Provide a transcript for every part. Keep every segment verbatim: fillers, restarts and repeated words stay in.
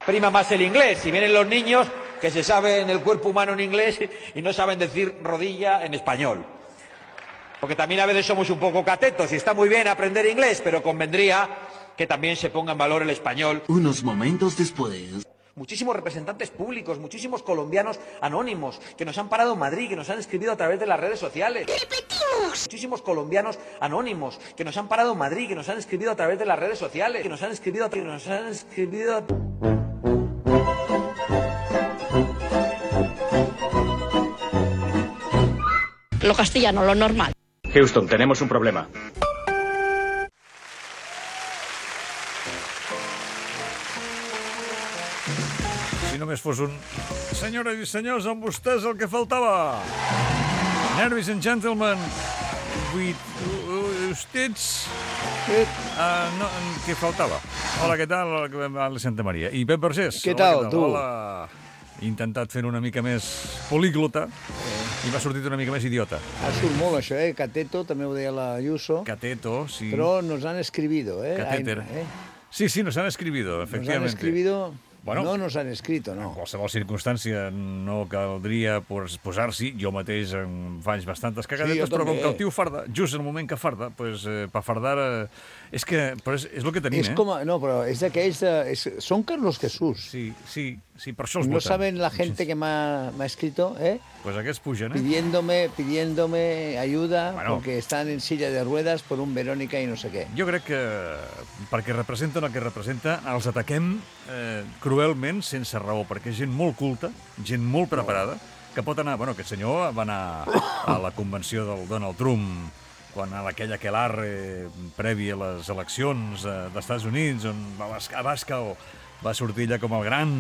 prima más el inglés. Y vienen los niños que se saben el cuerpo humano en inglés y no saben decir rodilla en español. Porque también a veces somos un poco catetos y está muy bien aprender inglés, pero convendría que también se ponga en valor el español. Unos momentos después... Muchísimos representantes públicos, muchísimos colombianos anónimos que nos han parado en Madrid, que nos han escrito a través de las redes sociales. ¡Repetimos! Muchísimos colombianos anónimos que nos han parado en Madrid, que nos han escrito a través de las redes sociales, que nos han escrito, que nos han escrito. Lo castellano, lo normal. Houston, tenemos un problema. Només fos un... Senyores i senyors, amb vostès el que faltava. Nervis and gentlemen, with ustets... Uh, no, què faltava? Hola, què tal? Hola, Santa Maria. I Pep Vergés. Què tal, Hola, tu? Hola. He intentat fer una mica més políglota i m'ha sortit una mica més idiota. Ha surt molt això, eh? Cateto, també ho deia la Ayuso. Cateto, sí. Però nos han escribido, eh? Catéter. Eh? Sí, sí, nos han escribido, efectivamente. Nos han escribido... Bueno, no nos han escrito, no. En qualsevol circumstància no caldria posar-s'hi. Jo mateix em faig bastantes cagadetes, sí, però com també. que el tio farda, just en el moment que farda, pues, eh, per fardar... Eh, és que però és, és el que tenim, és eh? Com a, no, però és d'aquells... De, és, són Carlos Jesús. Sí, sí, sí, per això els no voten. saben la gente que m'ha escrito, ¿eh? Pues aquests pugen, eh? Pidiéndome, pidiéndome ayuda, bueno, porque están en silla de ruedas por un Verónica i no sé què. Jo crec que perquè representen el que representa, els ataquem eh, cruelment, sense raó, perquè és gent molt culta, gent molt preparada, que pot anar... Bueno, aquest senyor va anar a la convenció del Donald Trump quan a aquella aquelarre prèvia a les eleccions dels Estats Units, on Abascal va sortir allà com el gran,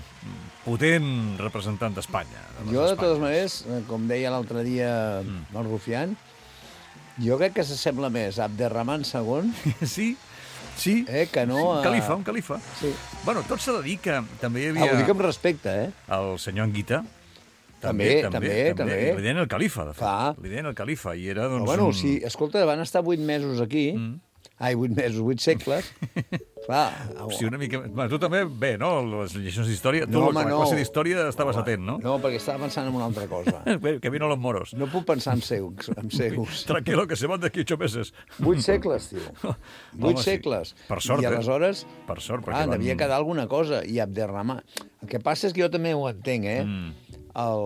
potent representant d'Espanya. Jo, de totes maneres, com deia l'altre dia mm. el Rufián, jo crec que s'assembla més a Abderramán segon. Sí, sí. Eh, que no un a... califa, un califa. Sí. Bueno, tot s'ha de dir que també hi havia... Ah, ho dic amb respecte, eh? El senyor Anguita. També, també, també. també. Li deien el califa, de fet. Clar. Li deien el califa, i era, doncs... Però, bueno, un... sí, escolta, van estar vuit mesos aquí. Mm. Ai, vuit mesos, vuit segles. Clar. Sí, una mica... Bueno, tu també, bé, no?, les lliçons d'història. Tu, No, a home, la no. classe d'història estaves no, atent, no? No, perquè estava pensant en una altra cosa. Que vino los moros. No puc pensar en seus. En seus. Tranquilo, que se van d'aquí ocho meses. Vuit segles, tio. Vuit Home, segles. Sí. Per sort, I aleshores... eh? Per sort, perquè ah, van... devia quedar alguna cosa. I Abderramán... El que passa és que jo també ho entenc, eh? Mm. El...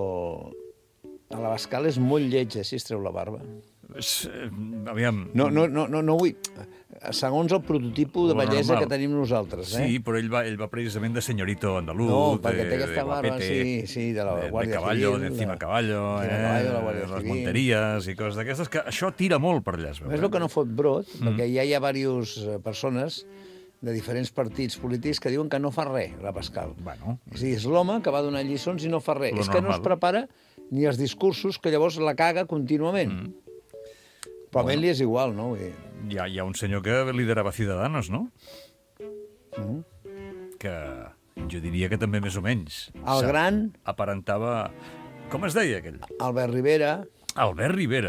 A l'Abascal és molt lleig, eh, si es treu la barba. Aviam... No, no, no, no, no vull... Segons el prototipo de Lo bellesa normal. que tenim nosaltres, eh? Sí, però ell va, ell va precisament de senyorito andaluz, No, perquè de, té aquesta de barba, guapete, sí, sí, de la de, Guàrdia de caballo, Civil, de encima de- caballo, de eh, caballo, la Guàrdia les Civil. monteries i coses d'aquestes, que això tira molt per allà, es veu. És el que no fot brot, mm. perquè ja hi ha diverses persones de diferents partits polítics que diuen que no fa res, la Pascal. Bueno. És a dir, és l'home que va donar lliçons i no fa res. Lo és que no normal. es prepara ni els discursos, que llavors la caga contínuament. Mm. Però a ell li és igual, no? Vull dir, Hi ha, hi ha un senyor que liderava Ciudadanos, no? Mm. Que jo diria que també més o menys. El Sap- gran- Aparentava... Com es deia aquell? Albert Rivera... Albert Rivera.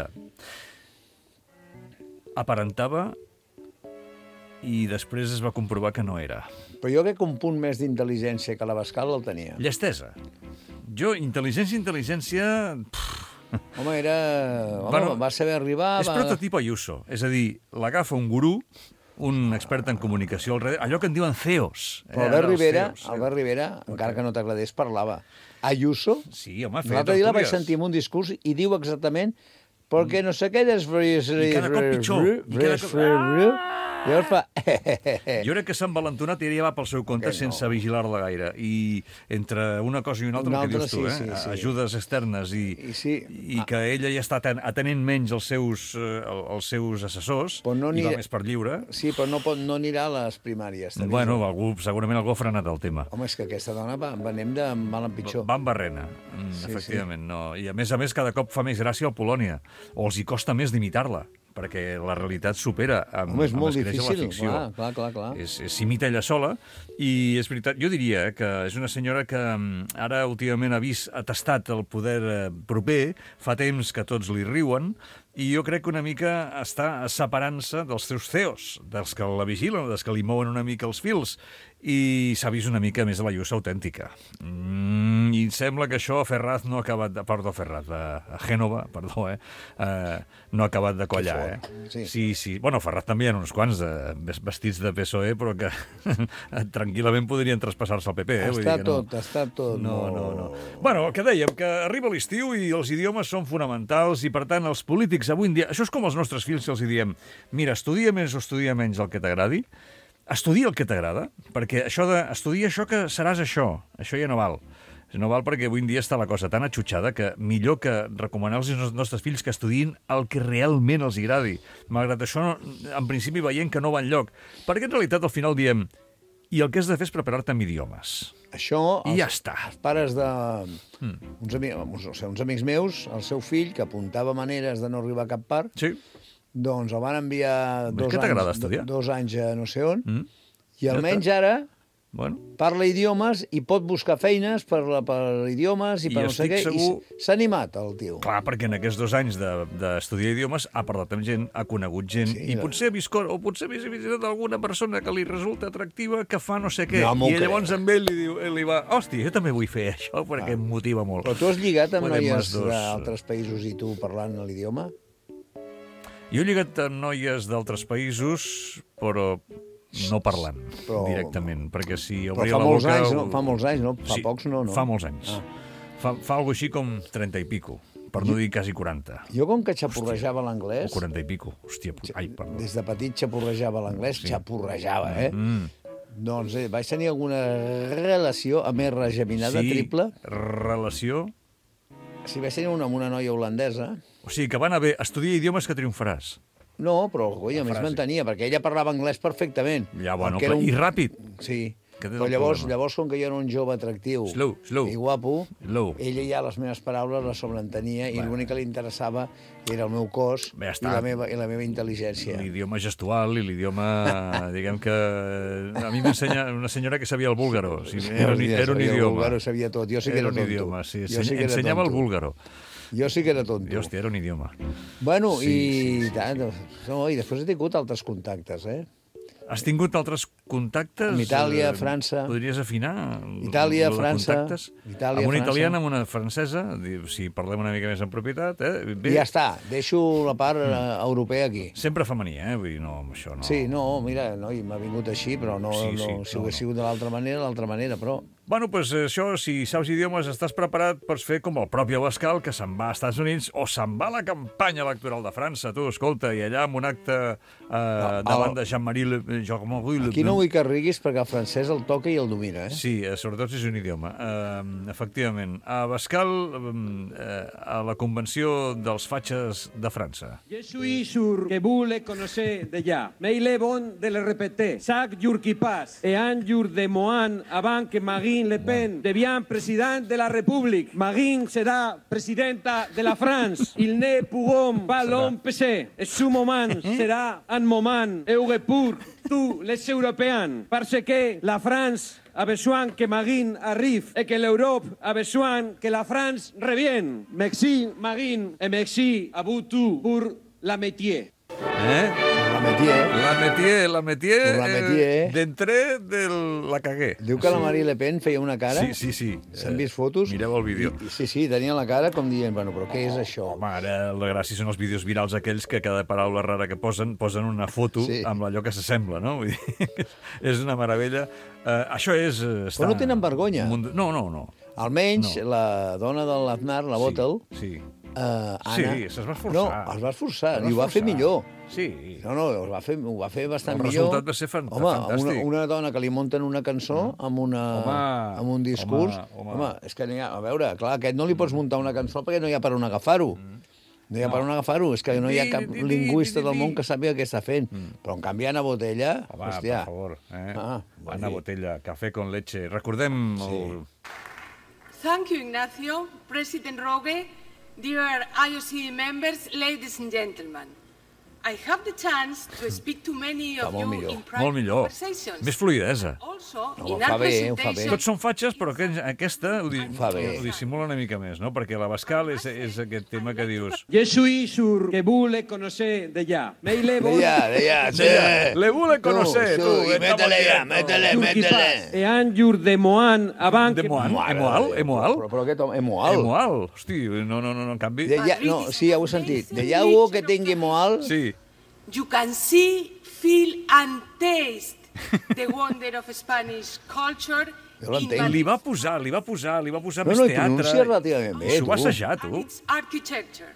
Aparentava i després es va comprovar que no era. Però jo crec que un punt més d'intel·ligència que l'Abascal el tenia. Llestesa. Jo, intel·ligència, intel·ligència... Pff, Home, era... Home, Bueno, va saber arribar... és va... prototip Ayuso. És a dir, l'agafa un gurú, un expert en comunicació, al darrere, allò que en diuen C E Os. Però Eh, Albert ara els Rivera, C E Os. Albert Rivera, encara que no t'agradés, parlava. Ayuso, Sí, home, feia l'altre dia la vaig tertúlies. sentir en un discurs i diu exactament perquè no sé què és... I cada cop pitjor. I cada cop- Llavors fa... Jo crec que s'ha envalentonat i ja va pel seu compte Que no. sense vigilar-la gaire. I entre una cosa i una altra, Una el que altra, dius tu, sí, eh? sí, sí. Ajudes externes i, I sí. i que ella ja està aten- atenent menys els seus, eh, els seus assessors Però no i va anirà- més per lliure. Sí, però no, pot, no anirà a les primàries. t'aviso. Bueno, algú, segurament algú ha frenat el tema. Home, és que aquesta dona va, va anem de mal en pitjor. Van barrena, mm, Sí, efectivament. No. I a més a més cada cop fa més gràcia al Polònia. O els hi costa més d'imitar-la, perquè la realitat supera amb, Home, és amb molt es creix a difícil, la ficció. clar, clar, clar, clar. És, és, s'imita ella sola, i és veritat, jo diria eh, que és una senyora que mm, ara últimament ha vist, ha tastat el poder eh, proper, fa temps que tots li riuen, i jo crec que una mica està separant-se dels seus C E Os, dels que la vigilen, dels que li mouen una mica els fils, i s'ha vist una mica més de la lluça autèntica. Mm, I sembla que això a Ferraz no ha acabat de... Perdó, Ferraz, a Gènova, perdó, eh? Uh, no ha acabat de collar, eh? Sí. sí, sí. Bueno, Ferraz també hi ha uns quants de, vestits de P S O E, però que tranquil·lament podrien traspassar-se al P P, eh? Vull Està dir que no. tot, està tot No, molt... no, no. Bueno, el que dèiem, que arriba l'estiu i els idiomes són fonamentals i, per tant, els polítics avui en dia... Això és com els nostres fills, si els diem mira, estudia més o estudia menys el que t'agradi, estudia el que t'agrada, perquè això de estudia això que seràs això, això ja no val. No val perquè avui en dia està la cosa tan atxutxada que millor que recomanar als nostres fills que estudiïn el que realment els agradi. Malgrat això, en principi veiem que no va enlloc. Perquè en realitat al final diem i el que has de fer és preparar-te amb idiomes. Això, I els, ja està. Els pares de... Mm. Uns, ami... uns, o sigui, uns amics meus, el seu fill, que apuntava maneres de no arribar a cap part, Sí. doncs el van enviar dos que t'agrada anys, estudiar. dos anys a no sé on, Mm. i almenys Ja ara Bueno, parla idiomes i pot buscar feines per, la, per idiomes i I per no sé estic què. segur- I s'ha animat, el tio. clar, perquè en aquests dos anys de- d'estudiar idiomes ha parlat amb gent, ha conegut gent, Sí, i no. potser ha viscut, o potser ha visitat alguna persona que li resulta atractiva, que fa no sé què, No m'ho i crec. llavors amb ell li, diu, li va, hòstia, jo també vull fer això, perquè em motiva molt. Però tu has lligat amb Podem noies els dos. d'altres països i tu parlant l'idioma? Jo he lligat amb noies d'altres països, però no parlant Però- directament, perquè si Però obria fa la molts boca... anys, no? Fa molts anys, no? Fa Sí, pocs no, no? Fa molts anys. Ah. Fa, fa alguna així com trenta i pico, per no dir quasi quaranta. Jo, com que xapurrejava l'anglès, O quaranta i pico. Hòstia, pu- ai, perdó. des de petit xapurrejava l'anglès, xapurrejava, eh? Mm. Doncs eh, vaig tenir alguna relació amb R geminada Sí, triple. relació... Sí, vaig tenir una amb una noia holandesa. O sigui, que va anar bé, estudia idiomes que triomfaràs. No, però, coi, a més frase. m'entenia, perquè ella parlava anglès perfectament. Ja, bueno, Perquè però, era un- i ràpid. Sí, Que tens però el llavors, problema. llavors, com que jo era un jove atractiu Slow, slow. i guapo, Slow. ella ja les meves paraules les sobreentenia i l'únic que li interessava era el meu cos Bé, ja i està. la meva, i la meva intel·ligència. L'idioma gestual i l'idioma, diguem que... A mi m'ensenya una senyora que sabia el búlgaro. O sigui, era, un, era un Sabia el idioma. búlgaro, sabia tot. Jo sí que Era era un tonto. idioma, sí. Jo sí que era Ensenyava el tonto. búlgaro. Jo sí que era tonto. I, hòstia, era un idioma. Bueno, Sí, i sí, tant. No, i després he tingut altres contactes, eh? Has tingut altres contactes? Amb Itàlia, Eh, França. Podries afinar? Itàlia, lo de França. contactes? Itàlia, amb una França. italiana, amb una francesa, di- si parlem una mica més en propietat, eh? Bé, I ja està. Deixo la part eh, europea aquí. sempre femení, eh? Vull dir, no, amb això no... Sí, no, mira, no, i m'ha vingut així, però no, Sí, sí, no, si no, ho hagués no. sigut de l'altra manera, de l'altra manera, però... Bueno, doncs això, si saps idiomes, estàs preparat, pots fer com el propi Abascal, que se'n va als Estats Units o se'n va a la campanya electoral de França, tu, escolta, i allà amb un acte eh, davant de Jean-Marie Le, Jean-Marie Le Aquí no vull que riguis perquè el francès el toca i el domina, eh? Sí, eh, sobretot si és un idioma. Eh, efectivament. A Abascal, eh, a la convenció dels fatxes de França. Je suis sûr que vous le connaissez déjà. Mais il est bon de le répéter. Chaque jour qui passe, et un jour de Mohan avant que Marine Le Pen devienne présidente de la République. Marine sera presidenta de la France. Ils ne pourront pas l'empêcher. Et ce moment sera un moment heureux pour tous les Européens. Parce que la France a besoin que Marine arrive et que l'Europe a besoin que la France revienne. Merci Marine et merci à vous tous pour la métier. Eh? La Metier. La metier, la metier, La metier. eh, d'entré de la cagué. Diu que la Marie Le Pen feia una cara... Sí, sí, sí. S'han Eh, vist fotos? Mireu el vídeo. I, sí, sí, tenia la cara com dient, bueno, però què és això? Home, ara la gràcia són els vídeos virals aquells que cada paraula rara que posen, posen una foto Sí. amb allò que s'assembla, no? Vull dir, és una meravella. Uh, això és... Uh, Però no tenen vergonya. Munt... No, no, no. Almenys No. la dona de l'Aznar, la Bottle, Sí, sí. eh, Anna... Sí, se'ls va esforçar. No, es va esforçar, Es va i ho va fer esforçar. millor. Sí. No, no, ho va fer, ho va fer bastant El millor. resultat va ser fan- home, fantàstic. Una, una dona que li munten una cançó amb, una, Home, amb un discurs... home, home. home, és que n'hi ha... A veure, clar, aquest no li pots muntar una cançó perquè no hi ha per on agafar-ho. No hi ha per on agafar-ho. És que no hi ha cap Di, di, di, lingüista di, del di. món que sàpiga què està fent. Però en canvi, Anna Botella... Home, hòstia, per favor. Eh? Ah, vull Anna dir- Botella, café con leche. Recordem el... Thank you, Ignacio. President Rogue, dear I O C members, ladies and gentlemen. I have the chance to speak to many of Fa molt you millor. in private Molt millor. conversations. Més fluidesa. Also, No, in ho fa our bé, ho fa bé. presentation, Tots són fatxes, però aqu- aquesta ho, di Fa bé. ho dissimula una mica més, no? Perquè l'Abascal és, és aquest tema que dius... Je suis sur que vous le connaissez déjà. Mais il est bon. De ja, de ja, sí. Le vull conocer, tu. tu, i estamos métele ja, viendo. métele, Jurquipàs. métele. Et un jour de Mohan avant De que... Mohan, Mare Emoal, de Déu, Emoal. Però, però aquest home, Emoal. Emoal, hosti, no, no, no, no, en canvi... De ja, no, sí, ja ho he sentit. De ja algú que tingui Emoal, Sí, you can see, feel and taste the wonder of Spanish culture Jo l'entenc. in li va posar, li va posar, li va posar No, més no, i teatre. pronuncia relativament bé, I s'ho va tu. assajar, and tu. its architecture.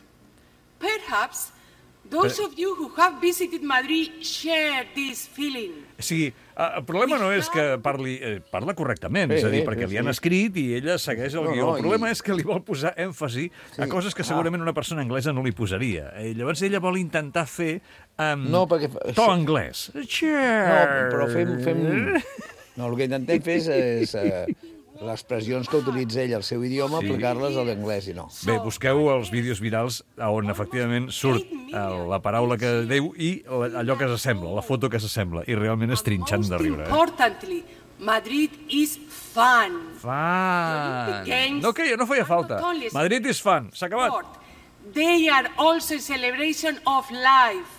Perhaps those of you who have visited Madrid share this feeling. O sigui, eh, el problema no és que parli, eh, parla correctament, Sí, és a dir, sí, perquè sí, li han sí. escrit i ella segueix el No, guió. no, El problema i- és que li vol posar èmfasi a coses que segurament una persona anglesa no li posaria. Eh, llavors ella vol intentar fer um, No, perquè fa- to anglès. no, Cheer. però fem... fem... No, el que intentem fer és, és eh, les expressions que utilitza ell al seu idioma, Sí. aplicar-les a l'anglès i no. Bé, busqueu els vídeos virals on efectivament surt eh, la paraula que diu i la- allò que s'assembla, la foto que s'assembla, i realment és trinxant Most de riure. Eh? importantly, Madrid is fun. Fan! Games No, que no feia falta. not only Madrid és fan, s'ha acabat. sport, they are also a celebration of life.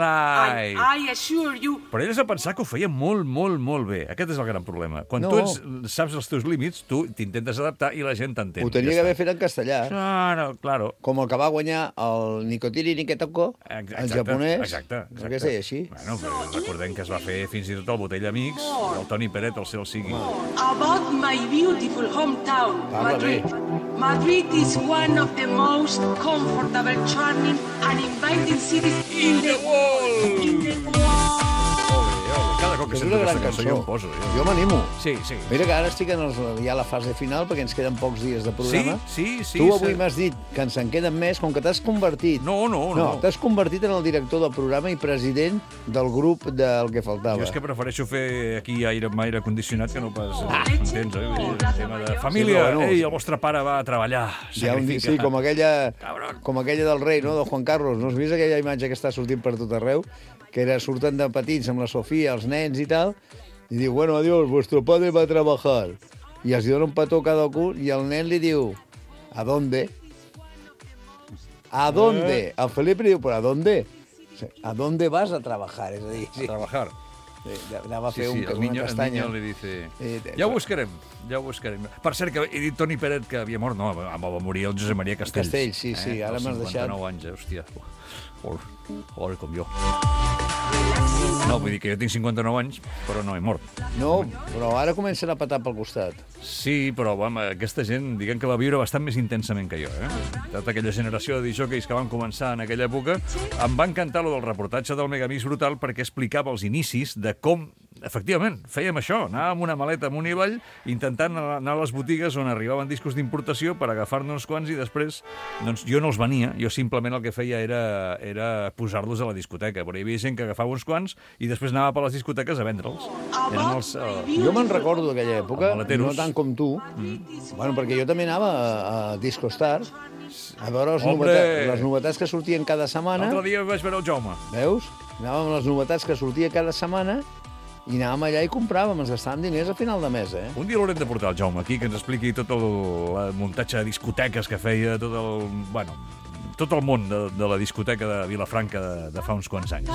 Lai. And I assure you, Però ell s'ha pensat que ho feia molt, molt, molt bé. Aquest és el gran problema. Quan No. tu ets, saps els teus límits, tu t'intentes adaptar i la gent t'entén. Ho tenia Ja que haver està. fet en castellà. Claro, claro. Com el que va guanyar el Nicotiri Niketoko, Ex- en exacte, japonès. Exacte, exacte. Per què es deia així? Bueno, però recordem que es va fer fins i tot el Botell Amics, el Toni Peret, el cel sigui. about my beautiful hometown, Parla Madrid. bé. Madrid is one of the most comfortable, charming and inviting cities in the world. In the world. Cada cop que És sento una gran aquesta cançó cançó. jo em poso. Jo. Jo m'animo. Sí, sí. Mira que ara estic en els, ja a la fase final, perquè ens queden pocs dies de programa. Sí, sí, sí. Tu avui sí. m'has dit que ens en queden més, com que t'has convertit... No, no, no. No, t'has convertit en el director del programa i president del grup del que faltava. Jo és que prefereixo fer aquí aire amb aire condicionat que no pas... Ah. Eh, entens, oi? Vull dir, el tema de família. Sí, però bueno. Ei, el vostre pare va a treballar. Hi ha un, Sacrifica. sí, com aquella, Cabron. com aquella del rei, no?, de Juan Carlos. No has vist aquella imatge que està sortint per tot arreu? Que era, surten de petits amb la Sofia, els nens i tal, i diu, bueno, adiós, vuestro padre va a trabajar. I els dona un petó cada cul, i el nen li diu, ¿a dónde? ¿A dónde? El Felipe li diu, ¿pero a dónde? ¿A dónde vas a trabajar? És a dir, A sí, trabajar. sí, anava a Sí, fer sí, un, el una niño, el castanya. niño li dice... Eh, Ja ho buscarem, ja ho buscarem. Per cert, que he dit Toni Peret que havia mort. No, va, va morir el Josep Maria Castells. Castells, sí, sí, ara als m'has deixat. cinquanta-nou anys, eh? Hòstia. Ui, ui, com jo. No, vull dir que jo tinc cinquanta-nou anys, però no he mort. No, però ara comencen a patar pel costat. Sí, però vam, aquesta gent, diguem que va viure bastant més intensament que jo, eh? Tota aquella generació de disjòqueis que van començar en aquella època, em va encantar lo del reportatge del Megamix Brutal perquè explicava els inicis de com, efectivament, fèiem això, anàvem amb una maleta amunt i avall, intentant anar a les botigues on arribaven discos d'importació per agafar-ne uns quants i després, doncs jo no els venia, jo simplement el que feia era, era posar-los a la discoteca, però hi havia gent que agafava uns quants i després anava per les discoteques a vendre'ls. Eren els... Eh, Jo me'n recordo d'aquella època, Els maleteros. no tant com tu, mm. bueno, perquè jo també anava a, a Disco Star a veure les, Hombre! novetats, les novetats que sortien cada setmana. L'altre dia vaig veure el Jaume. Veus? Anàvem a les novetats que sortia cada setmana i anàvem allà i compràvem, ens gastàvem diners a final de mes, eh? Un dia l'haurem de portar el Jaume aquí, que ens expliqui tot el, el muntatge de discoteques que feia, tot el... Bueno, tot el món de, de la discoteca de Vilafranca de, de fa uns quants anys.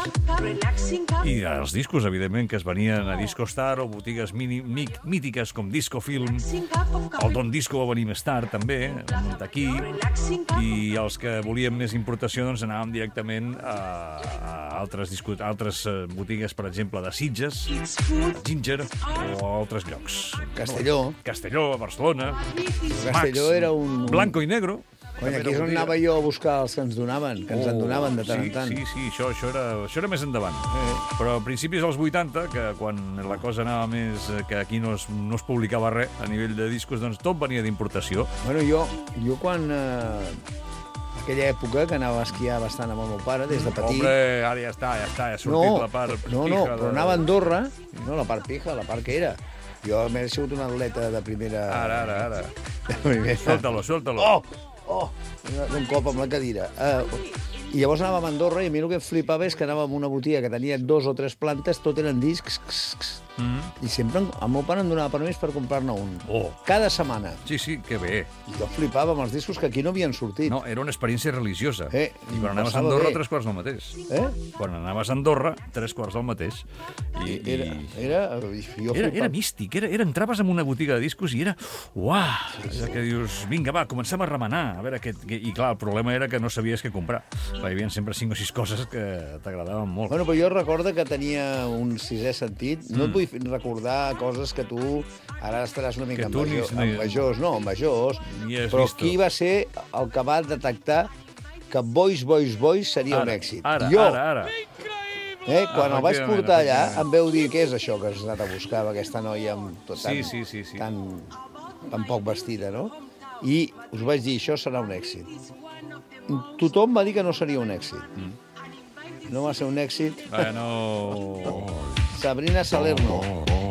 I els discos, evidentment, que es venien a Disco Star o botigues mini, mic, mítiques com Disco Film. El Don Disco va venir més tard, també, a muntar aquí. I els que volíem més importació, doncs anàvem directament a, a altres, disco, a altres eh, botigues, per exemple, de Sitges, Ginger o a altres llocs. Castelló. Castelló, a Barcelona, Castelló Max, era un... Blanco i Negro. Cony, També aquí és era on botiga. anava jo a buscar els que ens donaven, que ens en donaven de tant sí, en tant. Sí, sí, això, això, era, això era més endavant. Eh. Però a principis dels vuitanta, que quan la cosa anava més... eh, que aquí no es, no es publicava res a nivell de discos, doncs tot venia d'importació. Bueno, jo, jo quan... Eh, aquella època que anava a esquiar bastant amb el meu pare, des de petit... Hombre, ara ja està, ja està, ja ha sortit No, la part no, pija. no, de- però anava a Andorra, no la part pija, la part que era. Jo m'he sigut un atleta de primera... Ara, ara, ara. De primera. Suéltalo, suéltalo. Oh! Oh! Un cop amb la cadira. Uh, I llavors anàvem a Andorra i a mi el que em flipava és que anàvem a una botiga que tenia dos o tres plantes, tot eren discs, Mm. i sempre el meu pare em donava permís per comprar-ne un. Oh. Cada setmana. Sí, sí, que bé. I jo flipava amb els discos que aquí no havien sortit. No, era una experiència religiosa. Eh, I quan anaves a passava Andorra, bé. tres quarts del mateix. Eh? Quan anaves a Andorra, tres quarts del mateix. I, Era, i... era, jo Era, era flipava. místic, era, era, entraves en una botiga de discos i era... Uah! Sí, sí. Que dius, vinga, va, comencem a remenar. A veure, què, què... I clar, el problema era que no sabies què comprar. Hi havia sempre cinc o sis coses que t'agradaven molt. Bueno, però jo recordo que tenia un sisè sentit. No et vull recordar coses que tu ara estaràs una mica Que tu ni- envejós, ni- envejós, no, envejós. Ni has Però visto. qui va ser el que va detectar que Boys, Boys, Boys seria un èxit? Ara, jo, ara, ara. Eh, quan el vaig Efectivament, portar allà, efectivament. em veu dir què és això que has anat a buscar, amb aquesta noia amb tot tan, Sí, sí, sí, sí. tan, tan poc vestida, no? I us vaig dir, això serà un èxit. Tothom va dir que no seria un èxit. Mm. No va ser un èxit. Bueno... Sabrina Salerno.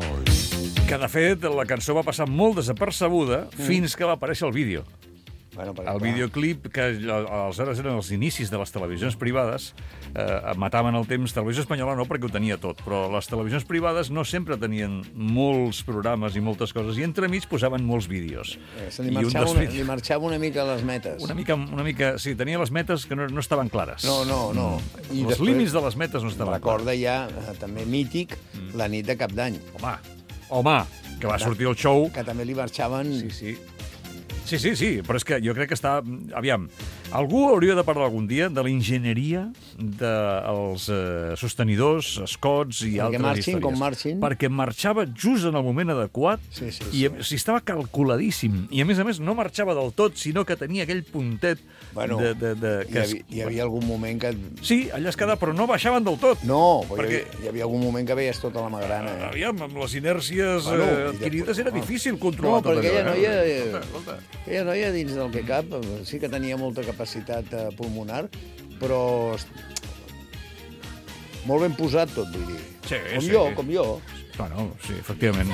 Que, de fet, la cançó va passar molt desapercebuda mm. fins que va aparèixer el vídeo. Bueno, perquè, El clar, videoclip, que aleshores eren els inicis de les televisions privades, eh, mataven el temps. Televisió espanyola no, perquè ho tenia tot, però les televisions privades no sempre tenien molts programes i moltes coses, i entremig posaven molts vídeos. eh, se li, I un marxava dels una, vídeos- li marxava una mica les metes. Una mica, una mica... Sí, tenia les metes que no, no estaven clares. No, no, no. I els límits de les metes no estaven Recorda ja, eh, també mític, Mm. la nit de Cap d'Any, clars. Home, home, que va sortir el show... que també li marxaven... Sí, sí. Sí, sí, sí, però és que jo crec que està... Aviam, algú hauria de parlar algun dia de la enginyeria dels eh, sostenidors, escots i Perquè altres marxin històries. com marxin. Perquè marxava just en el moment adequat Sí, sí, i sí. o sigui, estava calculadíssim. I, a més a més, no marxava del tot, sinó que tenia aquell puntet Bueno, de... de, de hi, que havia, hi havia algun moment que... Sí, allà es quedava, però no baixaven del tot. No, perquè... Perquè- hi, havia, hi havia algun moment que veies tota la magrana. Eh? Aviam, amb les inèrcies Bueno, bueno, i eh, adquirides després- era no. difícil controlar No, perquè tot allò. aquella noia, eh? eh, Escolta, escolta. Aquella noia, dins del que cap, sí que tenia molta capacitat eh, pulmonar, però est- molt ben posat tot, vull dir. Sí, com sí. jo, com jo. Bueno, sí, efectivament.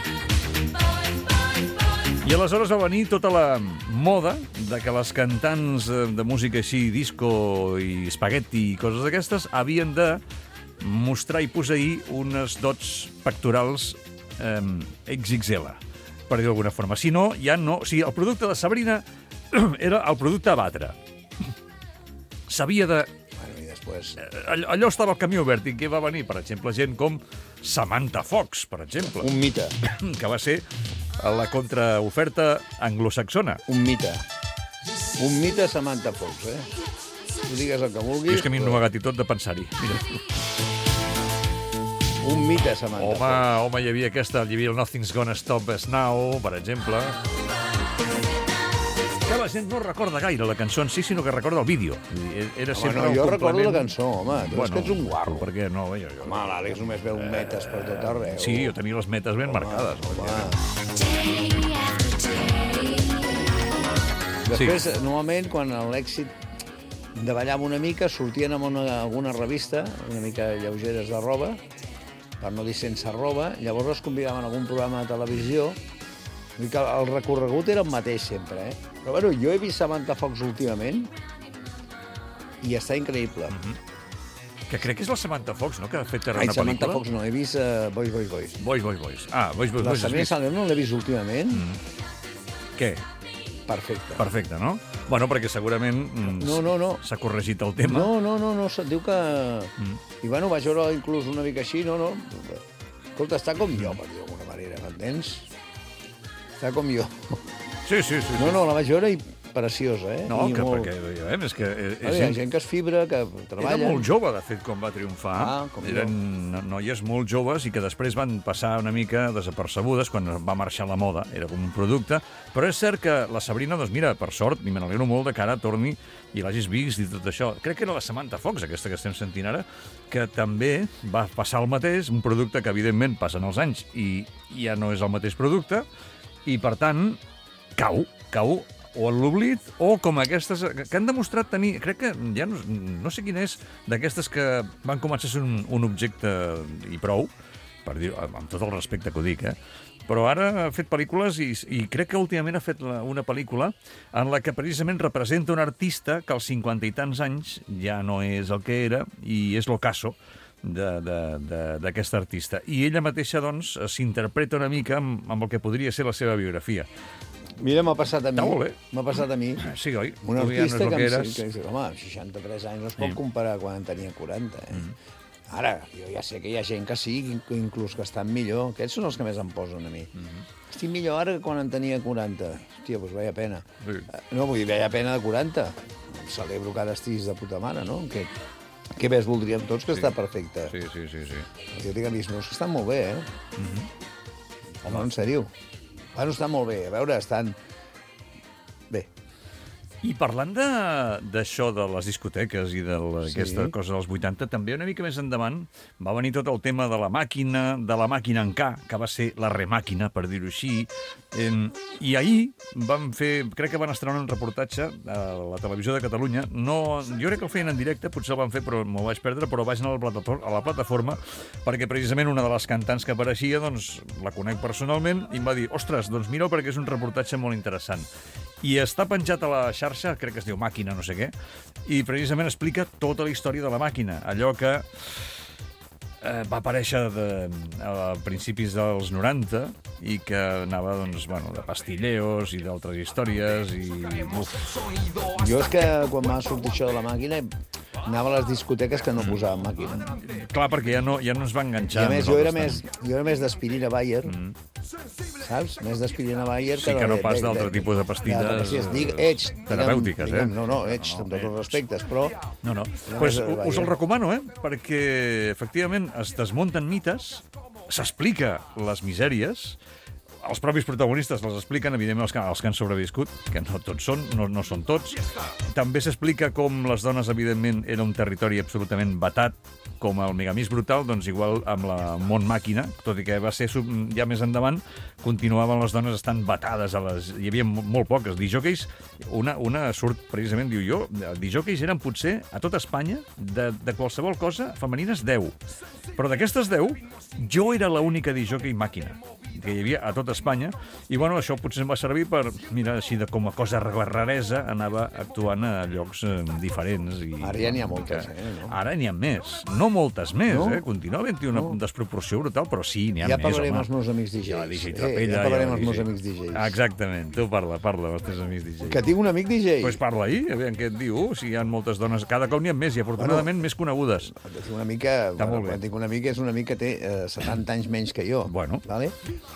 I aleshores va venir tota la moda de que les cantants eh, de música així, disco i espagueti i coses d'aquestes, havien de mostrar i posseir unes dots pectorals eh, X X L, per dir d'alguna forma. Si no, ja no... O sigui, el producte de Sabrina era el producte a batre. S'havia de... Bueno, i després... Allò, allò estava al camí obert i què va venir? Per exemple, gent com Samantha Fox, per exemple, Un mite, que va ser la contraoferta anglosaxona. un mite. Un mite Samantha Fox, eh? Tu digues el que I vulguis. és que a mi em però no tot de pensar-hi. Mira. Un mite Samantha Home, Fox. home, hi havia aquesta, hi havia el Nothing's Gonna Stop Us Now, per exemple. Que la gent no recorda gaire la cançó en si, sinó que recorda el vídeo. Vull dir, Era sempre Bueno, un jo recordo complement. la cançó, home. Tu és que ets un guarro. Per què no? Jo, jo... Home, l'Àlex només veu metes per tot arreu. Sí, jo tenia les metes ben marcades. Home. Després, normalment, quan l'èxit davallava una mica, sortien amb una, alguna revista, una mica lleugeres de roba, per no dir sense roba, llavors els convidaven a algun programa de televisió. Vull dir que el recorregut era el mateix sempre, eh? Però bueno, jo he vist Samantha Fox últimament i està increïble. Que crec que és la Samantha Fox, no?, que ha fet Ai, una Samantha pel·lícula. Fox no, he vist uh, Boys, Boys, Boys. Boys, boys, boys. Ah, boys, boys, La boys. has Sabrina vist? Salerno l'he vist últimament. Què? Perfecte. Perfecte, no? Bueno, perquè segurament mm, No, no, no. s'ha corregit el tema. No, no, no, no, se't diu que... Mm. I bueno, vaig veure inclús una mica així, no, no. Escolta, està com jo, per dir d'alguna manera, m'entens? Està com jo. Sí, sí, sí. sí. No, no, la vaig veure i preciosa, eh? No, I que molt... perquè, eh, és que és, Hi ha gent que es fibra, que treballa... era molt jove, de fet, quan va triomfar. Ah, com Eren no- noies molt joves i que després van passar una mica desapercebudes quan va marxar la moda. Era com un producte. Però és cert que la Sabrina, doncs mira, per sort, i me n'alegro molt de que ara torni i l'hagis vist i tot això. Crec que era la Samantha Fox, aquesta que estem sentint ara, que també va passar el mateix, un producte que, evidentment, passen els anys i ja no és el mateix producte, i, per tant, cau, cau o en l'oblit, o com aquestes que han demostrat tenir, crec que ja no, no sé quina és, d'aquestes que van començar a ser un, un objecte i prou, per dir, amb tot el respecte que ho dic, eh? però ara ha fet pel·lícules i, i crec que últimament ha fet la, una pel·lícula en la que precisament representa un artista que als cinquanta i tants anys ja no és el que era i és l'ocaso d'aquest artista. I ella mateixa, doncs, s'interpreta una mica amb, amb el que podria ser la seva biografia. Mira, m'ha passat a mi. Està molt bé. M'ha passat a mi. Sí, oi? Un Tu ja no és artista el que, que em, eres. que, que, home, amb seixanta-tres anys no es pot Sí. comparar quan en tenia quaranta, eh? Mm. Ara, jo ja sé que hi ha gent que sí, que inclús que estan millor. Aquests són els que més em posen a mi. Mm. Estic millor ara que quan en tenia quaranta. Hòstia, doncs veia pena. Sí. Eh, No, vull dir, veia pena de quaranta. Celebro que ara estiguis de puta mare, no? Que, que més voldríem tots que Sí. està perfecte. Sí, sí, sí, sí. Jo tinc amics meus que estan molt bé, eh? Mm-hmm. Home, en sèrio. Bueno, estan molt bé. A veure, estan... Bé. I parlant de- d'això de, de les discoteques i d'aquesta Sí. cosa dels vuitanta, també una mica més endavant va venir tot el tema de la màquina, de la màquina en K, que va ser la remàquina, per dir-ho així. Eh, I ahir vam fer, crec que van estrenar un reportatge a la televisió de Catalunya. No, jo crec que el feien en directe, potser el van fer, però m'ho vaig perdre, però vaig anar a la, plataforma, a la plataforma perquè precisament una de les cantants que apareixia, doncs, la conec personalment, i em va dir, ostres, doncs mira'l perquè és un reportatge molt interessant. I està penjat a la xarxa, crec que es diu Màquina, no sé què, i precisament explica tota la història de la màquina, allò que eh, va aparèixer de, a principis dels noranta i que anava, doncs, bueno, de pastilleos i d'altres històries i... Uf, Jo és que quan m'ha sortit això de la màquina anava a les discoteques que no posaven màquina. clar, perquè ja no, ja no es va I enganxar. a més, jo era més, nosaltres jo era més d'aspirina Bayer, saps? Més d'aspirina Bayer Sí, que no de- pas de- d'altre de- tipus de pastilles, de- Sí, es dic eh, Edge. diguem- terapèutiques, eh? diguem, No, no, Edge, amb tots els respectes, però... tant. No, no. Ja Pues, més, us el vaja. recomano, eh? Perquè, efectivament, es desmunten mites, s'explica les misèries, els propis protagonistes les expliquen, evidentment els que, els que han sobreviscut, que no tots són, no, no són tots. També s'explica com les dones, evidentment, era un territori absolutament vetat, com el Megamís Brutal, doncs igual amb la món màquina, tot i que va ser sub- ja més endavant, continuaven les dones estant vetades a les... Hi havia mo- molt poques. Dijòqueis, una, una surt precisament, diu jo, dijòqueis eren potser a tot Espanya, de, de qualsevol cosa, femenines deu. Però d'aquestes deu, jo era l'única dijòquei màquina que hi havia a tot Espanya, i bueno, això potser em va servir per, mira, així de com a cosa raresa, anava actuant a llocs eh, diferents. I, Ara ja n'hi ha moltes, eh, no? Ara n'hi ha més. No moltes més, No? eh? Continua havent-hi una No. desproporció brutal, però sí, n'hi ha Ja més, parlarem home. amb els meus amics D Js. Ja la D J Eh, Trapella, ja parlarem la amb els meus D J. amics D Js. Exactament, tu parla, parla amb els teus amics D Js. Que tinc un amic D J. Doncs pues parla ahir, aviam què et diu, si hi ha moltes dones, cada cop n'hi ha més, i afortunadament més conegudes. Tinc una mica... Està molt bé. Quan tinc una mica és una mica que té eh, setanta anys menys que jo. Bueno. Vale?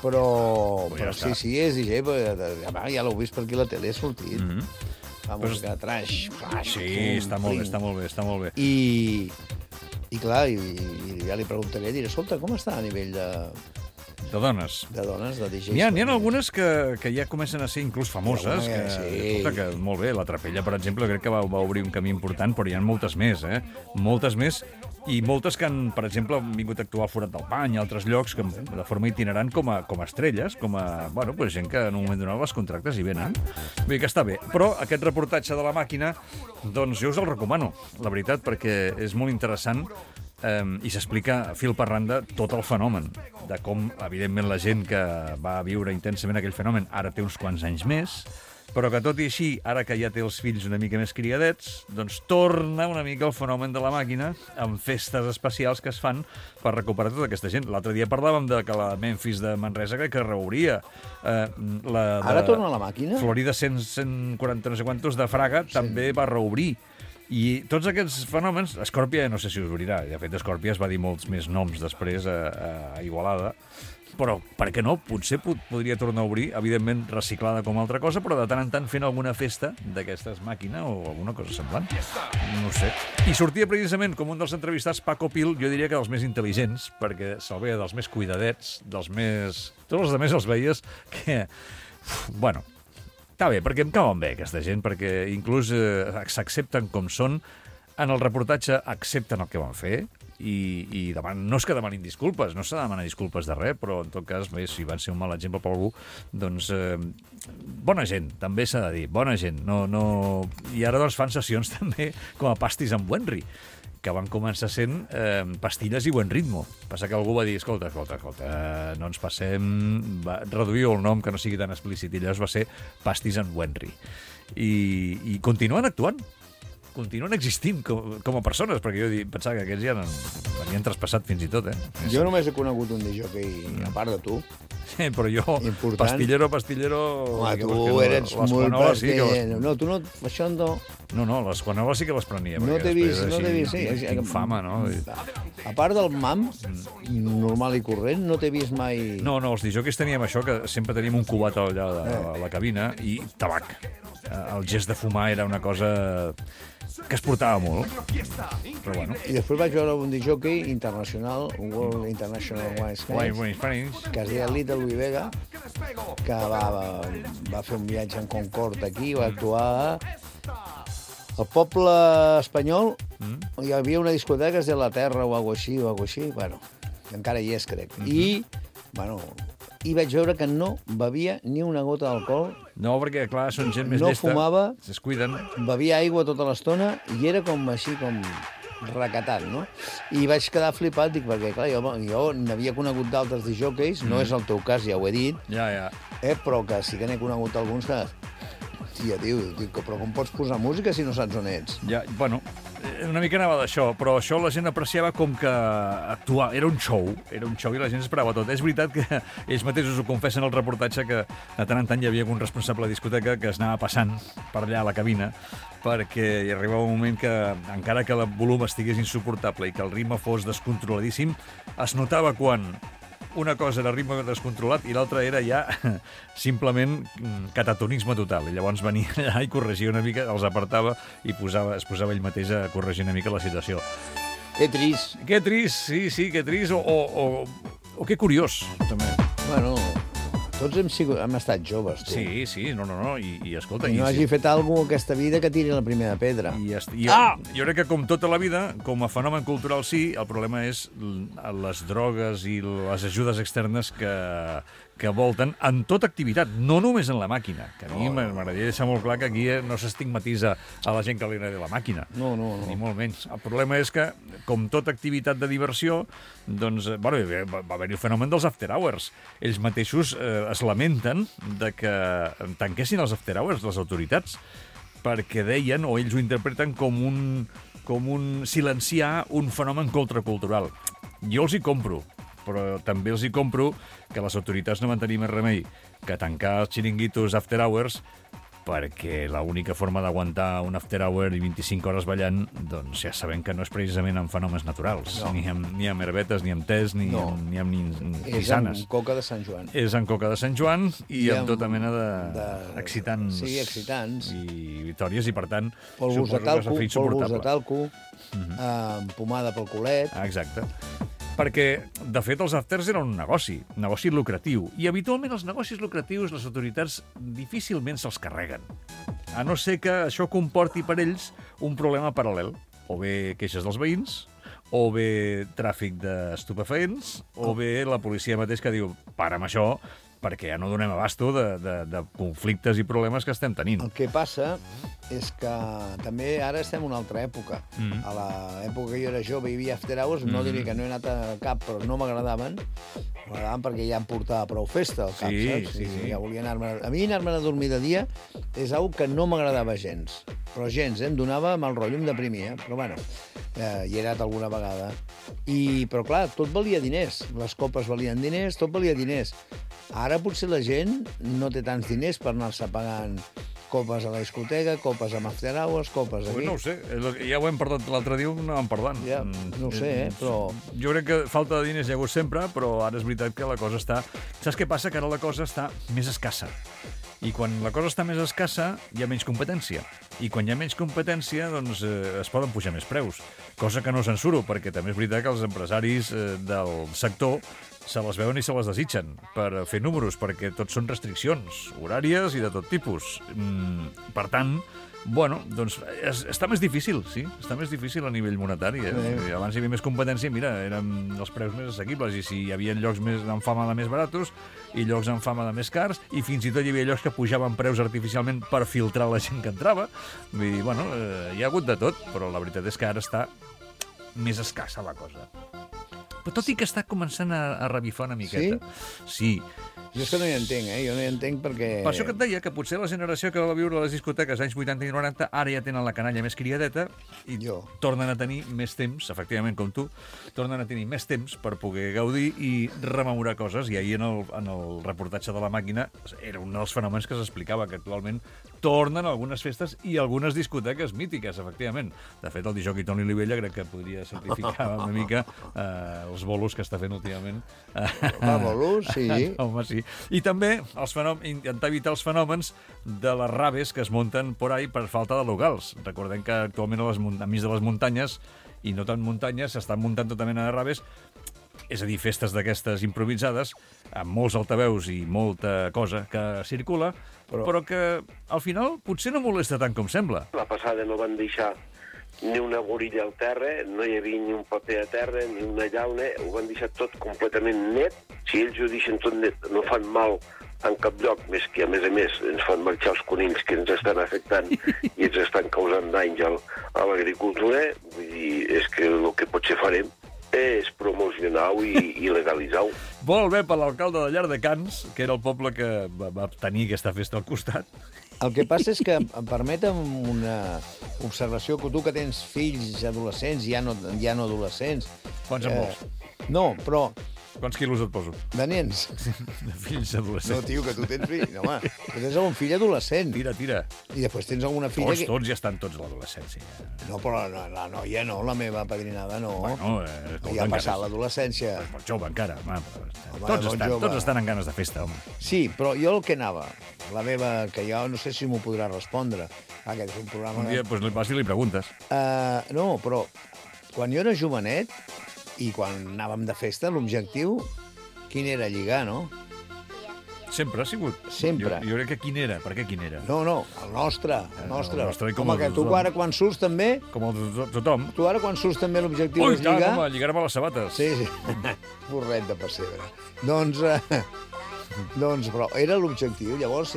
Però, Pues ja però està. sí, sí, és D J, però, ja, ja l'heu vist per aquí a la tele, ha sortit. Mhm. Fa música de trash, flash, Sí, fum, està molt bé, fling. està molt bé, està molt bé. I, i clar, i, i ja li preguntaré, diré, escolta, com està a nivell de, De dones. de dones, de D Js? N'hi ha, n'hi ha algunes que, que ja comencen a ser inclús famoses. Hi ha Que, alguna, sí. escolta, que molt bé, la Trapella, per exemple, crec que va, va obrir un camí important, però hi ha moltes més, eh? Moltes més, i moltes que han, per exemple, han vingut a actuar al Forat del Pany i altres llocs que, de forma itinerant com a, com a estrelles, com a, bueno, pues gent que en un moment donat les contractes i venen. Vull dir que està bé. Però aquest reportatge de la màquina, doncs jo us el recomano, la veritat, perquè és molt interessant eh, i s'explica fil per randa tot el fenomen, de com, evidentment, la gent que va viure intensament aquell fenomen ara té uns quants anys més, però que tot i així, ara que ja té els fills una mica més criadets, doncs torna una mica el fenomen de la màquina amb festes especials que es fan per recuperar tota aquesta gent. L'altre dia parlàvem de que la Memphis de Manresa crec que reobria. Eh, la de Ara torna la màquina? Florida cent, cent quaranta no sé quantos de Fraga sí. també va reobrir. I tots aquests fenòmens, Escòrpia no sé si us obrirà, de fet Escòrpia es va dir molts més noms després a, a Igualada, però per què no? Potser pod podria tornar a obrir, evidentment reciclada com a altra cosa, però de tant en tant fent alguna festa d'aquestes màquines o alguna cosa semblant. No ho sé. I sortia precisament com un dels entrevistats, Paco Pil, jo diria que dels més intel·ligents, perquè se'l veia dels més cuidadets, dels més... Tots els altres els veies que... Bueno, està bé, perquè em cauen bé aquesta gent, perquè inclús eh, s'accepten com són, en el reportatge accepten el que van fer, i, i deman... no és que demanin disculpes, no s'ha de demanar disculpes de res, però en tot cas, bé, si van ser un mal exemple per algú, doncs eh, bona gent, també s'ha de dir, bona gent. No, no... I ara doncs fan sessions també com a pastis amb Wenry, que van començar sent eh, pastilles i buen ritmo. Passa que algú va dir, escolta, escolta, escolta, eh, no ens passem... Va reduir el nom, que no sigui tan explícit, i llavors va ser Pastis en Wenry. I, i continuen actuant. Continuen existint com, com a persones, perquè jo pensava que aquests ja n'havien traspassat fins i tot, eh? Jo només he conegut un disjockey, a part de tu. Sí, però jo, Important. pastillero, pastillero... Home, tu no, eres les molt Juanoles sí que les... pastillero. No, tu no... Això no... No, no, les Juanoles sí que les prenia. No t'he vist, no t'he vist, sí. Tinc fama, no? A part del mam, normal i corrent, no t'he vist mai... No, no, els disjockeys teníem això, que sempre teníem un cubat allà de a la cabina i tabac. El gest de fumar era una cosa que es portava molt. Però bueno. I després vaig veure un disjockey internacional, un World International Wine Wine, Spanish, wine Spanish. que es deia Little Louis Vega, que va, va, va fer un viatge en Concorde aquí, va actuar al poble espanyol. Mm. Hi havia una discoteca que es deia La Terra o alguna així, o alguna així, bueno, encara hi és, crec. Mm -hmm. I, bueno, i vaig veure que no bevia ni una gota d'alcohol. No, perquè, clar, són gent més no llesta. fumava, es cuiden. bevia aigua tota l'estona i era com així, com recatat, no? I vaig quedar flipat, dic, perquè, clar, jo, jo n'havia conegut d'altres disjockeys, mm. no és el teu cas, ja ho he dit, Ja, ja. eh, però que sí que n'he conegut alguns que... Tia, tio, dic, però com pots posar música si no saps on ets? Ja, bueno, una mica anava d'això, però això la gent apreciava com que actuar, era un show, era un show i la gent esperava tot. És veritat que ells mateixos ho confessen al reportatge que de tant en tant hi havia algun responsable de discoteca que es anava passant per allà a la cabina perquè hi arribava un moment que, encara que el volum estigués insuportable i que el ritme fos descontroladíssim, es notava quan una cosa era ritme descontrolat i l'altra era ja simplement catatonisme total. I llavors venia allà i corregia una mica, els apartava i posava, es posava ell mateix a corregir una mica la situació. Que trist. Que trist, sí, sí, que trist, o, o, o, o que curiós, també. Bueno, tots hem, sigut, hem estat joves, tu. Sí, sí, no, no, no, i, i escolta... I no i, hagi sí. fet alguna cosa aquesta vida que tiri la primera pedra. I, i, ah! Jo crec que, com tota la vida, com a fenomen cultural sí, el problema és les drogues i les ajudes externes que, que volten en tota activitat, no només en la màquina. Que a mi oh, m'agradaria deixar molt clar que aquí no s'estigmatitza a la gent que li agrada la màquina. No, no, no. Ni molt menys. El problema és que, com tota activitat de diversió, doncs, bueno, va haver-hi el fenomen dels after hours. Ells mateixos eh, es lamenten de que tanquessin els after hours, les autoritats, perquè deien, o ells ho interpreten com un, com un silenciar un fenomen contracultural. Jo els hi compro, però també els hi compro que les autoritats no van tenir més remei que tancar els xiringuitos after hours, perquè l'única forma d'aguantar un after hour i vint-i-cinc hores ballant, doncs ja sabem que no és precisament amb fenòmens naturals, no. ni, amb, ni amb herbetes, ni amb tés, ni, no. amb, ni amb ni, ni és tisanes. És amb coca de Sant Joan. És amb coca de Sant Joan i, I amb, amb tota mena d'excitants de, de, sí, excitants. I victòries, i per tant, polvos de talco, polvos de talco, uh -huh. amb pomada pel culet. Ah, exacte. Perquè, de fet, els afters eren un negoci, un negoci lucratiu, i habitualment els negocis lucratius les autoritats difícilment se'ls carreguen, a no ser que això comporti per ells un problema paral·lel, o bé queixes dels veïns, o bé tràfic d'estupefaents, o bé la policia mateix que diu, para amb això, perquè ja no donem abasto de, de, de conflictes i problemes que estem tenint. El que passa és que també ara estem en una altra època. Mm. A l'època que jo era jove hi havia after hours, mm. no diré que no he anat a cap, però no m'agradaven. M'agradaven perquè ja em portava prou festa al cap, sí, saps? Sí, sí. Ja volia anar-me... A mi anar-me a dormir de dia és una que no m'agradava gens. Però gens, eh? Em donava mal rotllo, em deprimia. Però bueno, eh, hi he anat alguna vegada. I, però clar, tot valia diners. Les copes valien diners, tot valia diners. Ara potser la gent no té tants diners per anar-se pagant copes a la discoteca, copes amb after hours, copes aquí. Pues no ho sé, ja ho hem parlat l'altre dia, ho anàvem parlant. Ja, no ho sé, eh, però... Jo crec que falta de diners hi ha hagut sempre, però ara és veritat que la cosa està... Saps què passa? Que ara la cosa està més escassa. I quan la cosa està més escassa, hi ha menys competència. I quan hi ha menys competència, doncs eh, es poden pujar més preus. Cosa que no censuro, perquè també és veritat que els empresaris eh, del sector se les veuen i se les desitgen per fer números, perquè tot són restriccions horàries i de tot tipus. Mm, per tant, bueno, doncs es, està més difícil, sí, està més difícil a nivell monetari. Eh? Sí. Abans hi havia més competència, mira, eren els preus més assequibles, i si hi havia llocs més amb fama de més baratos i llocs amb fama de més cars, i fins i tot hi havia llocs que pujaven preus artificialment per filtrar la gent que entrava. Vull dir, bueno, eh, hi ha hagut de tot, però la veritat és que ara està més escassa la cosa. Però tot i que està començant a, a revifar una miqueta. Sí? Sí. Jo és que no hi entenc, eh? Jo no hi entenc perquè... Per això que et deia que potser la generació que va viure a les discoteques anys vuitanta i noranta ara ja tenen la canalla més criadeta i Jo. tornen a tenir més temps, efectivament, com tu, tornen a tenir més temps per poder gaudir i rememorar coses. I ahir en el, en el reportatge de La Màquina era un dels fenòmens que s'explicava, que actualment tornen algunes festes i algunes discoteques mítiques, efectivament. De fet, el disjockey Toni Livella crec que podria certificar una mica eh, els bolos que està fent últimament. Va, bolos, sí. Home, sí. I també els fenòmens, intentar evitar els fenòmens de les raves que es munten por ahí per falta de locals. Recordem que actualment a les, enmig de les muntanyes, i no tant muntanyes, s'estan muntant tota mena de raves, és a dir, festes d'aquestes improvisades, amb molts altaveus i molta cosa que circula, però, però que al final potser no molesta tant com sembla. La passada no van deixar ni una gorilla al terra, no hi havia ni un paper a terra, ni una llauna, ho van deixar tot completament net. Si ells ho deixen tot net, no fan mal en cap lloc, més que, a més a més, ens fan marxar els conills que ens estan afectant i ens estan causant danys a l'agricultura. Vull dir, és que el que potser farem és promocionar-ho i, i legalitzar-ho. Molt bé per l'alcalde de Llardecans, que era el poble que va, va tenir aquesta festa al costat. El que passa és que em permetem una observació, que tu que tens fills adolescents, ja no, ja no adolescents... Quants en vols? Eh, no, però... Quants quilos et poso? De nens. De fills adolescents. No, tio, que tu tens fills. No, home, tu tens algun fill adolescent. Tira, tira. I després tens alguna filla... Tots, que... tots ja estan tots a l'adolescència. No, però la, la noia no, la meva padrinada no. Bueno, eh, ja ha passat l'adolescència. Molt jove encara. Home, Home, tots, estan, jove. tots estan en ganes de festa, home. Sí, però jo el que anava, la meva, que jo no sé si m'ho podrà respondre, aquest és un programa... Un dia pues, li vas i li preguntes. Uh, no, però quan jo era jovenet i quan anàvem de festa, l'objectiu, quin era? Lligar, no? Sempre ha sigut. Sempre. Jo, jo crec que quin era. Per què quin era? No, no, el nostre. El nostre. El nostre com home, que tu ara quan surts també... Com el de tothom. Tu ara quan surts també l'objectiu Ui, és lligar... Ui, tant, home, lligar-me les sabates. Sí, sí. Borret de pessebre. Doncs, eh, doncs, però era l'objectiu. Llavors,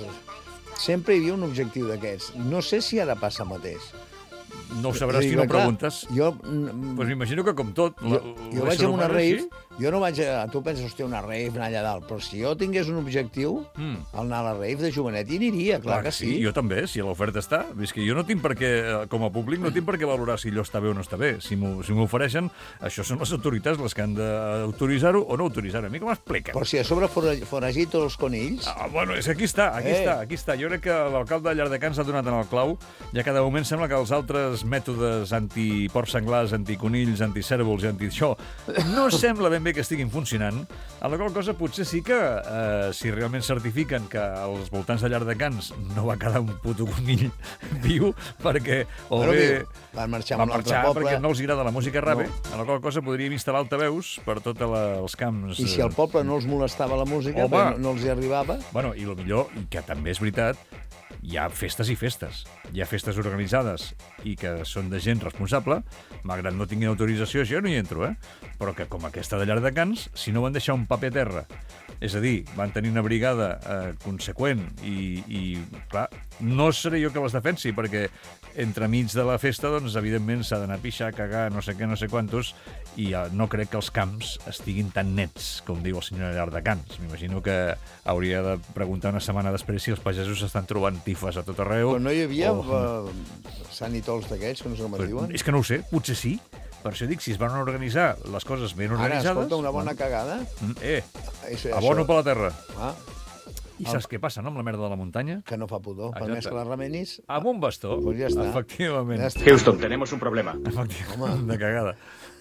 sempre hi havia un objectiu d'aquests. No sé si ara passa el mateix. No ho sabràs si no preguntes. Jo... Pues m'imagino que com tot... Jo, jo vaig a una rave, jo no vaig a... Tu penses, hòstia, una rave, anar allà dalt, però si jo tingués un objectiu, mm. al anar a la rave de jovenet hi aniria, clar, clar que sí. sí. Jo també, si l'oferta està. És que jo no tinc per què, com a públic, no tinc per què valorar si allò està bé o no està bé. Si m'ho si ofereixen, això són les autoritats les que han d'autoritzar-ho o no autoritzar-ho. A mi com m'explica? Però si a sobre foragit tots els conills... Ah, bueno, és que aquí està, aquí eh. està, aquí està. Jo crec que l'alcalde de Llardecans ha donat en el clau, ja que de moment sembla que els altres mètodes anti-porcs senglars, anticonills, anticèrvols i anti-això no sembla ben bé que estiguin funcionant, a la qual cosa potser sí que eh, si realment certifiquen que als voltants de Llardecans no va quedar un puto conill viu perquè o bueno, bé van marxar van amb l'altre marxar poble perquè no els agrada la música rave, no. a la qual cosa podríem instal·lar altaveus per tots els camps. I si al poble no els molestava la música, no, no els hi arribava... Bueno, i el millor, i que també és veritat, hi ha festes i festes. Hi ha festes organitzades i que són de gent responsable, malgrat no tinguin autorització, jo no hi entro, eh? Però que com aquesta de Llardecans, si no van deixar un paper a terra, és a dir, van tenir una brigada eh, conseqüent i, i, clar, no seré jo que les defensi, perquè entremig de la festa, doncs, evidentment, s'ha d'anar a pixar, cagar, no sé què, no sé quantos, i eh, no crec que els camps estiguin tan nets, com diu el senyor Llardecans. M'imagino que hauria de preguntar una setmana després si els pagesos s'estan trobant tifes a tot arreu. Però no hi havia o... uh, sanitols d'aquells, que no sé com es diuen? És que no ho sé, potser sí. Per això dic, si es van organitzar les coses ben organitzades... Ara, escolta, una bona cagada. Eh, això, abono això... per la terra. Ah. I saps què passa, no, amb la merda de la muntanya? Que no fa pudor. Per més que la remenis... Amb un bastó. Pues ja està. Efectivament. Ja està. Houston, tenemos un problema. Efectivament, de cagada.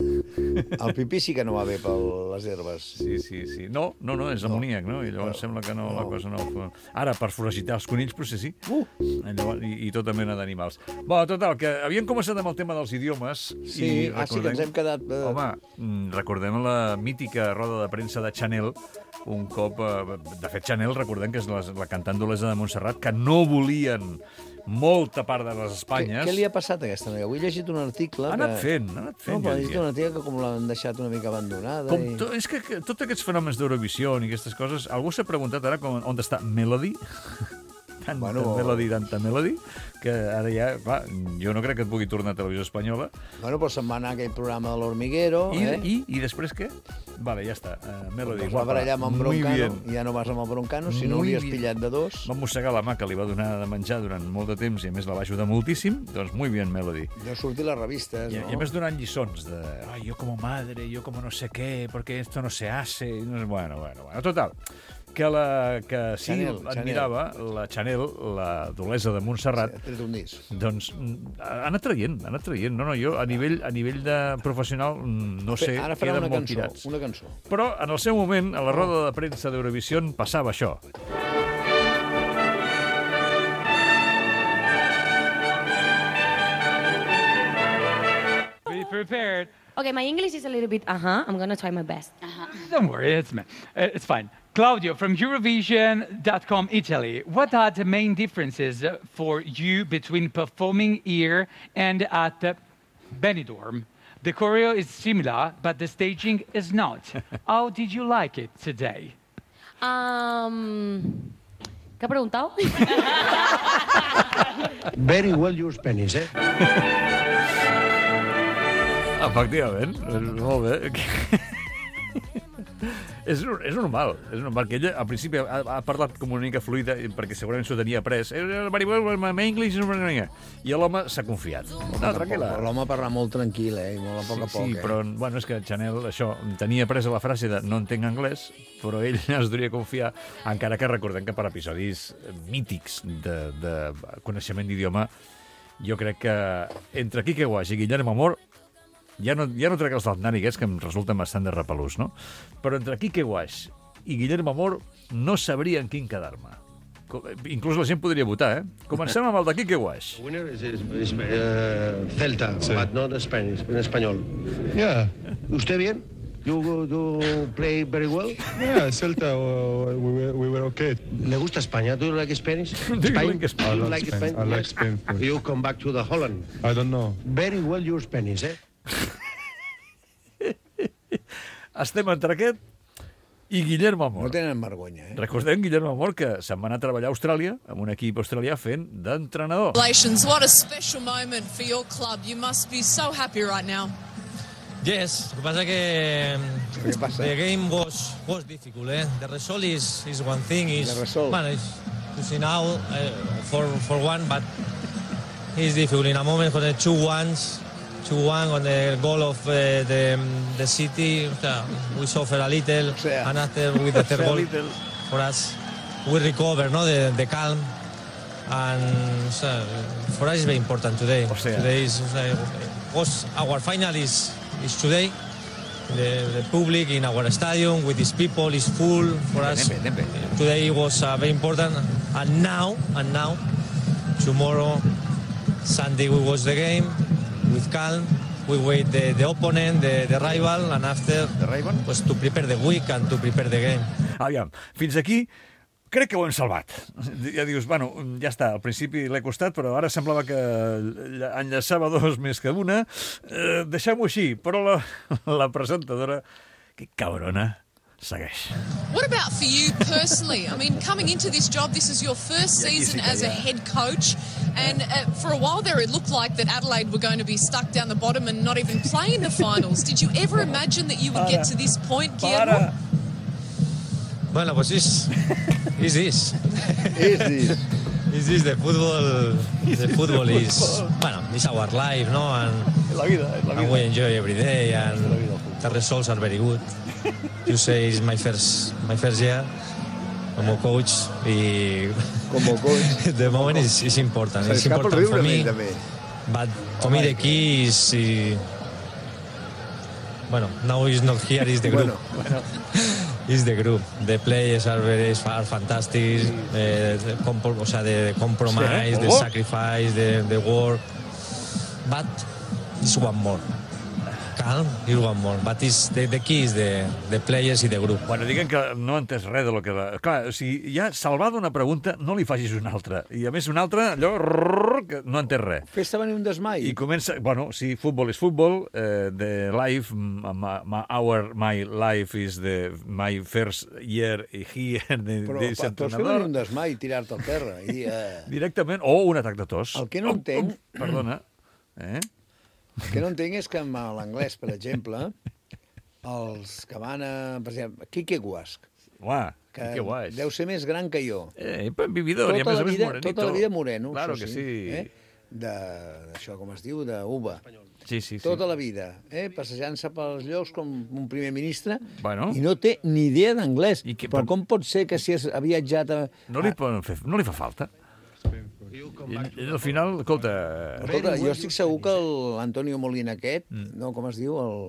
El pipí sí que no va bé per les herbes. Sí, sí, sí. No, no, no, és amoníac, no? I llavors no. sembla que no, no, la cosa no... Ara, per foragitar els conills, potser sí. Uh. Llavors, i, I tota mena d'animals. Bé, total, que havíem començat amb el tema dels idiomes. Sí, i recordem... ah, sí que ens hem quedat... Uh... Home, recordem la mítica roda de premsa de Chanel, un cop... De fet, Chanel, recordem que és la, la cantant d'Olesa de Montserrat, que no volien molta part de les Espanyes. Què, què li ha passat a aquesta noia? Avui he llegit un article... Ha anat que... fent, ha anat fent. No, però he llegit un article que com l'han deixat una mica abandonada. Com i... to, és que, que tots aquests fenòmens d'Eurovisió i aquestes coses, algú s'ha preguntat ara com, on està Melody? tanta Bueno. melody, tanta melody, que ara ja, clar, jo no crec que et pugui tornar a Televisió Espanyola. Bueno, pues se'n va anar a aquell programa de l'Hormiguero, I, eh? i, I després què? Vale, ja està. Uh, melody, Es va barallar amb en Muy Broncano, bien. i ja no vas amb el Broncano, si no Muy hauries bien. pillat de dos. Va mossegar la mà que li va donar de menjar durant molt de temps i a més la va ajudar moltíssim, doncs muy bien, Melody. Jo surti a les revistes, I, no? I a més donant lliçons de Ay, yo como madre, yo como no sé qué, porque esto no se hace... i No sé, bueno, bueno, bueno. Total, que, la, que sí Chanel, admirava la Chanel, la dolesa de Montserrat, Sí, ha tret un disc. doncs mm, ha anat traient, ha anat traient. No, no, jo a nivell, a nivell de professional mm, no sé, Ara farà queden una molt cançó, tirats. una cançó. Però en el seu moment, a la roda de premsa d'Eurovision, passava això. Be prepared. Okay, my English is a little bit uh-huh. I'm going to try my best. Don't worry, it's, uh, it's fine. Claudio from Eurovision dot com Italy. What are the main differences uh, for you between performing here and at uh, Benidorm? The choreo is similar, but the staging is not. How did you like it today? Um, ¿Qué ha preguntado? Very well your Spanish, eh? Efectivament, molt bé. és, és normal, és normal que ella al principi ha, ha parlat com una mica fluida perquè segurament s'ho tenia après. My English is... I l'home s'ha confiat. No, tranquil·la. L'home parla molt tranquil, eh? I molt a poc a poc, Sí, eh? però bueno, és que Chanel això tenia presa la frase de no entenc anglès, però ell es devia confiar, encara que recordem que per episodis mítics de, de coneixement d'idioma, jo crec que entre Quique Guaix i Guillermo Amor ja no, ja no trec els d'Altnari, aquests que em resulten bastant de repelús, no? Però entre Quique Guaix i Guillermo Amor no sabria en quin quedar-me. Com- Inclús la gent podria votar, eh? Comencem amb el de Quique Guaix. Winner is, is, is uh, Celta, but not Spanish, en español. Yeah, ¿Usted bien? You do play very well? yeah, Celta, uh, we, were, we were okay. ¿Le gusta España? Do you like Spanish? Do you like Spain? I You love like Spain. Spain? I like Yes. Spain. too. You come back to the Holland. I don't know. Very well your Spanish, eh? Estem entre aquest i Guillermo Amor. No tenen vergonya, eh? Recordem, Guillermo Amor, que se'n va anar a treballar a Austràlia amb un equip australià fent d'entrenador. Congratulations, what a special moment for your club. You must be so happy right now. Yes, lo que pasa que ¿Qué pasa? the game was was difficult. Eh? The result is is one thing. Is The result. well, it's you see now uh, for for one, but it's difficult in a moment for the two ones, two one on the goal of uh, the the city. Uh, we suffer a little, O sea, and after with the third a goal little. for us, we recover, no, the the calm. And so, for us, it's very important today. O sea. Today is uh, was our final is is today. The, the public in our stadium with these people is full for us. Nepe, nepe. Today was uh, very important. And now, and now, tomorrow, Sunday we watch the game with calm. We wait the, the opponent, the, the rival, and after The rival? was to prepare the week and to prepare the game. Aviam, fins aquí crec que ho hem salvat. Ja dius, bueno, ja està, al principi l'he costat, però ara semblava que enllaçava dos més que una. Eh, Deixem-ho així, però la, la presentadora, que cabrona, segueix. What about for you personally? I mean, coming into this job, this is your first Yeah, season Jessica, as a yeah. head coach, and uh, for a while there, it looked like that Adelaide were going to be stuck down the bottom and not even play in the finals. Did you ever imagine that you would get to this point, Guillermo? Para! Bueno, pues is is this. És dir, Is this the football? The football is bueno, it's our life, no? And, La vida, és la and we vida. enjoy every day, and the results are very good. You say it's my first my first year como coach, y com a coach. the moment is, is important. It's S'escapa el important for riure, me. a també. But for me, the key is, uh, bueno, now he's not here, is the group. Bueno, Is the group. The players are very are fantastic. Uh, the, compro- o sea, the, the compromise, Sí, the oh. sacrifice, the, the work. But it's one more. Calm, is one more. But it's, the, the key is the, the players i the group. Bueno, diguen que no ha entès res de lo que... Va... Clar, o sigui, ja salvada una pregunta, no li facis una altra. I a més una altra, allò... futbol que no entès res. Fes-te venir un desmai. I comença, bueno, sí, futbol és futbol, eh, the life, my, my, our, my life is the, my first year here de, Però de pots fer venir un desmai i tirar-te al terra. I, eh... Directament, o un atac de tos. El que no entenc... Oh, oh, perdona. Eh? El que no entenc és que amb l'anglès, per exemple, els que van a... Per exemple, Quique Guasc, Uah, que Quique Guasc. deu ser més gran que jo. Eh, vividor, i a tota, més la a més vida, morenito. tota la vida moreno, Claro això que sí. sí. Eh? De, d'això, com es diu, d'uva. Sí, sí, sí. Tota la vida, eh? Passejant-se pels llocs com un primer ministre, Bueno. i no té ni idea d'anglès. que- Però com pot ser que si ha viatjat a... No li, poden fer, no li fa falta. I, i al final, escolta... Escolta, jo estic segur que l'Antonio Molina aquest, mm. no, com es diu, el...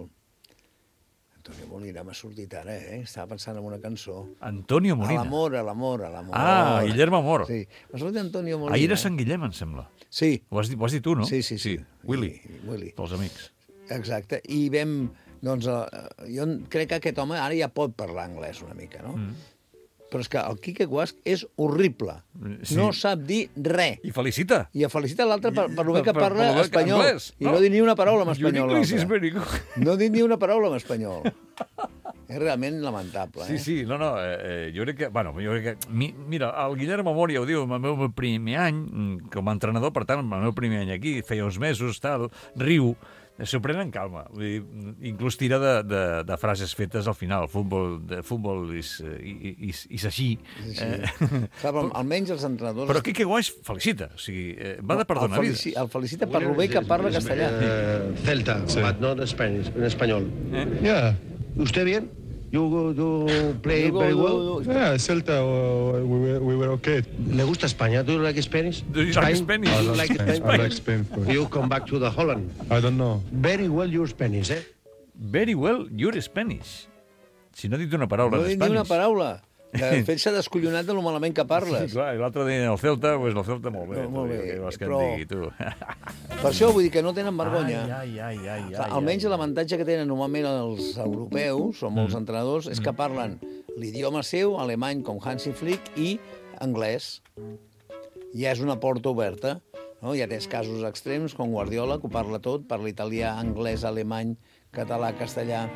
Antonio Molina m'ha sortit ara, eh? Estava pensant en una cançó. Antonio Molina. A l'amor, a l'amor, a l'amor. Ah, Guillermo Amor. Sí, m'ha sortit Antonio Molina. Ahir era Sant Guillem, em sembla. Sí. Ho has dit, ho has dit tu, no? Sí, sí, sí. Willy, I, Willy. pels amics. Exacte. I vam... Doncs eh, jo crec que aquest home ara ja pot parlar anglès una mica, no? Mm. Però és que el Quique Guasc és horrible. Sí. No sap dir res. I felicita. I felicita l'altre per, per lo bé Per- que per- parla per lo bé que espanyol. anglès, I no? no dir ni una paraula en Your espanyol. English is l'altre. very good. No dir ni una paraula en espanyol. És realment lamentable, eh? Sí, sí, no, no, eh, eh, jo crec que... Bueno, jo crec que... Mi, mira, el Guillermo Amor ja ho diu, el meu primer any mm, com a entrenador, per tant, el meu primer any aquí, feia uns mesos, tal, riu, s'ho pren en calma. Vull dir, inclús tira de, de, de frases fetes al final. Futbol, de futbol és, és, és així. Sí. Eh, Clar, però almenys els entrenadors... Però Quique Guasc felicita, o sigui, eh, va de perdonar el, vida. felici, el felicita per lo bé que parla castellà. Eh, Celta, Sí. but not Spanish, en español. Yeah. ¿Usted bien? You, you play You go, very you well? go. Yeah, Celta, uh, we, were, we were okay. ¿Le gusta España? Do you like Spanish? Do you like Spanish? I You like like Spain. Spain? I like Spain. of course. You come back to the Holland. I don't know. Very well your Spanish, eh? Very well, you're Spanish. Si no ha dit una paraula No en dit ni Spanish. una paraula. De fet, s'ha descollonat de lo malament que parles. Sí, clar, i l'altre dia el Celta, doncs el Celta molt bé. No, molt bé, Què vols que però- et digui, tu? Per això vull dir que no tenen vergonya. Ai, ai, ai, ai, Clar, ai, almenys ai. l'avantatge que tenen normalment els europeus, o molts entrenadors, és que parlen l'idioma seu, alemany com Hansi Flick, i anglès. Ja és una porta oberta. No? Ja tens casos extrems, com Guardiola, que ho parla tot, parla italià, anglès, alemany, català, castellà...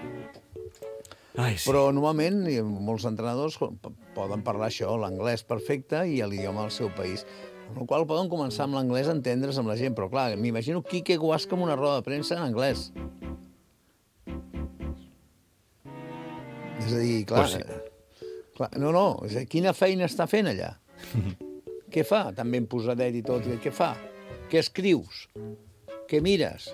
Ai, sí. Però normalment i molts entrenadors p- poden parlar això, l'anglès perfecte i l'idioma del seu país. Amb la qual cosa poden començar amb l'anglès a entendre's amb la gent, però clar, m'imagino Quique Guasc amb una roda de premsa en anglès. És a dir, clar... Pues sí. eh, clar no, no, és a dir, quina feina està fent allà? Què fa? Tan ben posadet i tot. Què fa? Què escrius? Què mires?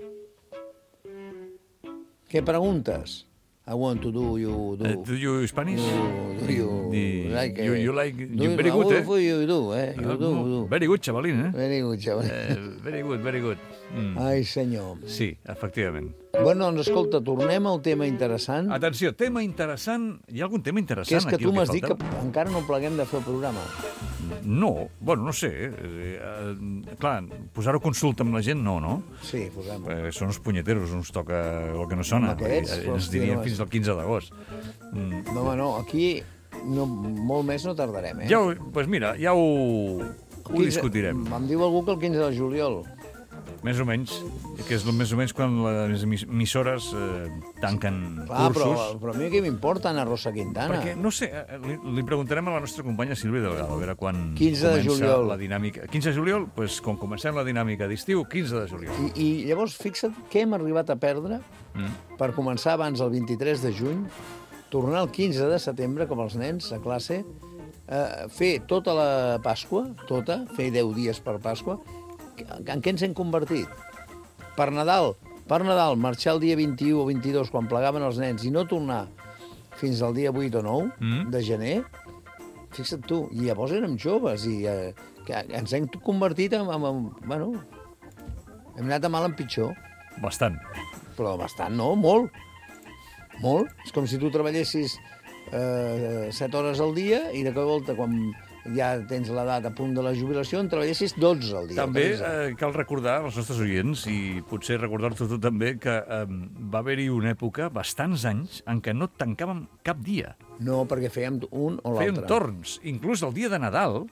Què preguntes? I want to do you do. Uh, do you Spanish? Do, do you The- like? you, eh, you like... do You very I good, will eh? for you do, eh? You Ah, do, no, do. Very good, xavalín, eh? Very good, xaval. Eh, very good, very good. Mm. Ai, senyor. Sí, efectivament. Bueno, doncs, escolta, tornem al tema interessant, Atenció, tema interessant. Hi ha algun tema interessant que és que aquí? tu el m'has dit que faltava? encara no pleguem de fer el programa. No, bueno, no sé. Eh, eh, clar, posar-ho a consulta amb la gent, no, no? Sí, posem. Eh, són uns punyeteros, uns toca el que no sona. Amb aquests, Eh, ens hòstia, dirien no, fins al quinze d'agost. Mm. No, home, no, aquí no, molt més no tardarem, eh? Ja ho, pues mira, ja ho, ho quinze discutirem. Em diu algú que el quinze de juliol. Més o menys, que és més o menys quan les emis- emissores eh, tanquen Clar, però, cursos. però a mi què m'importa anar a Rosa Quintana? Perquè, no sé, eh, li, li preguntarem a la nostra companya Sílvia Delgado, a veure quan quinze de comença juliol. la dinàmica. quinze de juliol, doncs quan comencem la dinàmica d'estiu, quinze de juliol. I, I llavors, fixa't què hem arribat a perdre Mm. per començar abans el vint-i-tres de juny, tornar el quinze de setembre, com els nens, a classe, eh, fer tota la Pasqua, tota, fer deu dies per Pasqua. En què ens hem convertit? Per Nadal, per Nadal, marxar el dia vint-i-u o vint-i-dos, quan plegaven els nens, i no tornar fins al dia vuit o nou Mm. de gener, fixa't tu, i llavors érem joves, i eh, que ens hem convertit en, en, en... Bueno, hem anat de mal en pitjor. Bastant. Però bastant, no? Molt. Molt. És com si tu treballessis eh, set hores al dia i de cop i volta, quan ja tens l'edat a punt de la jubilació, en treballessis dotze al dia. També tretze. eh, cal recordar als nostres oients, i potser recordar-te tu també, que eh, va haver-hi una època, bastants anys, en què no tancàvem cap dia. No, perquè fèiem un o Fèiem l'altre. torns. Inclús el dia de Nadal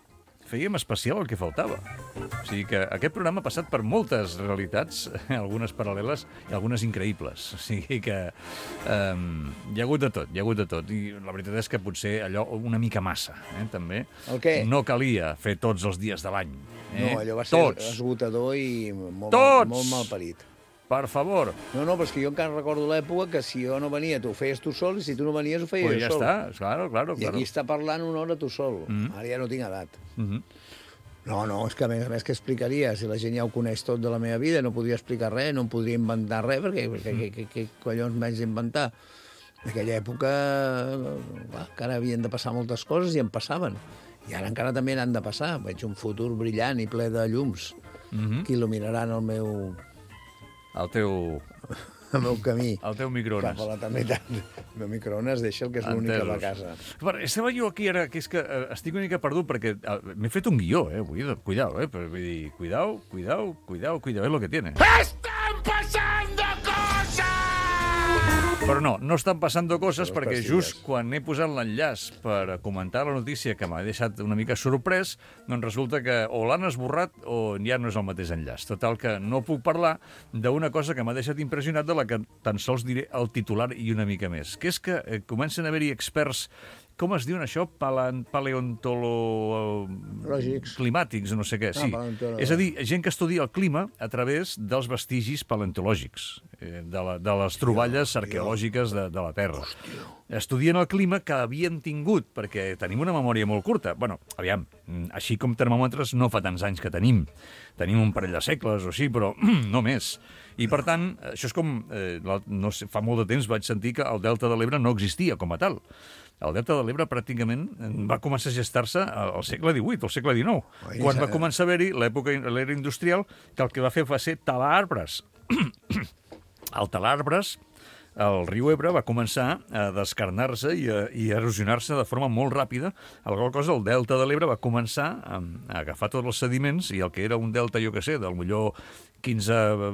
fèiem especial el que faltava. O sigui que aquest programa ha passat per moltes realitats, algunes paral·leles i algunes increïbles. O sigui que um, hi ha hagut de tot, hi ha hagut de tot. I la veritat és que potser allò una mica massa, eh, també. El què? No calia fer tots els dies de l'any. Eh? No, allò va ser tots. esgotador i molt, Tots! molt mal parit. Per favor. No, no, però és que jo encara recordo l'època que si jo no venia, tu ho feies tu sol, i si tu no venies, ho feia Pues jo ja sol. està, claro, claro. I claro. aquí està parlant una hora tu sol. Mm. Ara ja no tinc edat. Mm -hmm. No, no, és que a més a més que explicaria, si la gent ja ho coneix tot de la meva vida, no podria explicar res, no em podria inventar res, perquè què, què, què collons m'haig d'inventar? En aquella època, clar, encara havien de passar moltes coses i en passaven. I ara encara també n'han de passar. Veig un futur brillant i ple de llums Mm -hmm. que il·luminaran el meu... El teu... el meu camí. El teu microones. Cap a l'eternitat. El meu microones deixa el que és l'únic que va a casa. Però estava jo aquí ara, que és que eh, estic una mica perdut, perquè eh, m'he fet un guió, eh, avui, cuidao, eh, però vull dir, cuidao, cuidao, cuidao, cuidao, és lo que tiene. ¡Están pasando cosas! Però no, no estan passant coses, Les perquè pastilles. just quan he posat l'enllaç per comentar la notícia que m'ha deixat una mica sorprès, doncs resulta que o l'han esborrat o ja no és el mateix enllaç. Total, que no puc parlar d'una cosa que m'ha deixat impressionat, de la que tan sols diré el titular i una mica més, que és que eh, comencen a haver-hi experts, com es diuen això? Paleon, paleontolo... Lògics. Climàtics, no sé què. Sí. Ah, paleontolo- És a dir, gent que estudia el clima a través dels vestigis paleontològics, eh, de, la, de les troballes arqueològiques de, de la Terra. Estudien el clima que havien tingut, perquè tenim una memòria molt curta. Bueno, aviam, així com termòmetres no fa tants anys que tenim. Tenim un parell de segles o així, però no més. I, per tant, això és com... Eh, la, no sé, fa molt de temps vaig sentir que el Delta de l'Ebre no existia com a tal. El Delta de l'Ebre pràcticament va començar a gestar-se al segle divuit, al segle dinou, Oi, quan va ja- començar a haver-hi l'època l'era industrial, que el que va fer va ser talar arbres. Al talar arbres, el riu Ebre va començar a descarnar-se i a, i a erosionar-se de forma molt ràpida. Alguna cosa, el delta de l'Ebre va començar a, a agafar tots els sediments, i el que era un delta, jo que sé, del millor quinze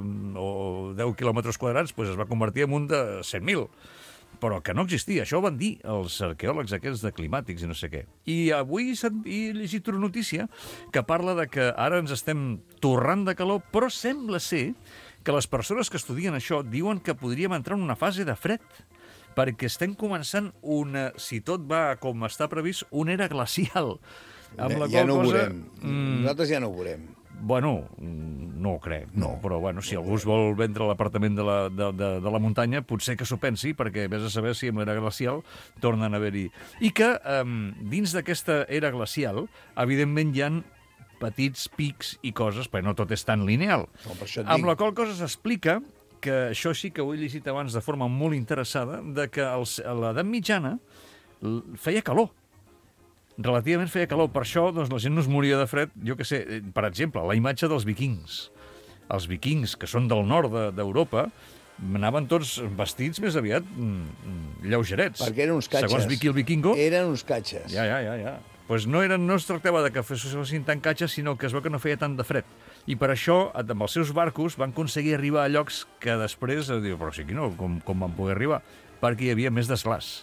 o deu quilòmetres quadrats, doncs es va convertir en un de cent mil. Però que no existia. Això ho van dir els arqueòlegs aquests de climàtics i no sé què. I avui he llegit una notícia que parla de que ara ens estem torrant de calor, però sembla ser que les persones que estudien això diuen que podríem entrar en una fase de fred, perquè estem començant una, si tot va com està previst, una era glacial. Amb la Ja qual no ho cosa, veurem. Nosaltres ja no ho veurem. Bueno, no ho crec, no. Però bueno, si algú es vol vendre l'apartament de, la, de, de, de la muntanya, potser que s'ho pensi, perquè vés a saber si amb l'era glacial tornen a haver-hi. I que um, dins d'aquesta era glacial, evidentment hi ha petits pics i coses, perquè no tot és tan lineal. No, per això et Amb dic. la qual cosa s'explica que això sí que ho he llegit abans de forma molt interessada, de que els, a l'edat mitjana l- feia calor. Relativament feia calor. Per això doncs, la gent no es moria de fred. Jo que sé, eh, per exemple, la imatge dels vikings. Els vikings, que són del nord de- d'Europa, anaven tots vestits més aviat mm, lleugerets. Perquè eren uns catxes. Segons Vicky el Vikingo... Eren uns catxes. Ja, ja, ja, ja. Pues no, eren, no es tractava de que fossin tan catxes, sinó que es veu que no feia tant de fred. I per això, amb els seus barcos, van aconseguir arribar a llocs que després, eh, diu, però sí que no, com, com van poder arribar? Perquè hi havia més desglàs.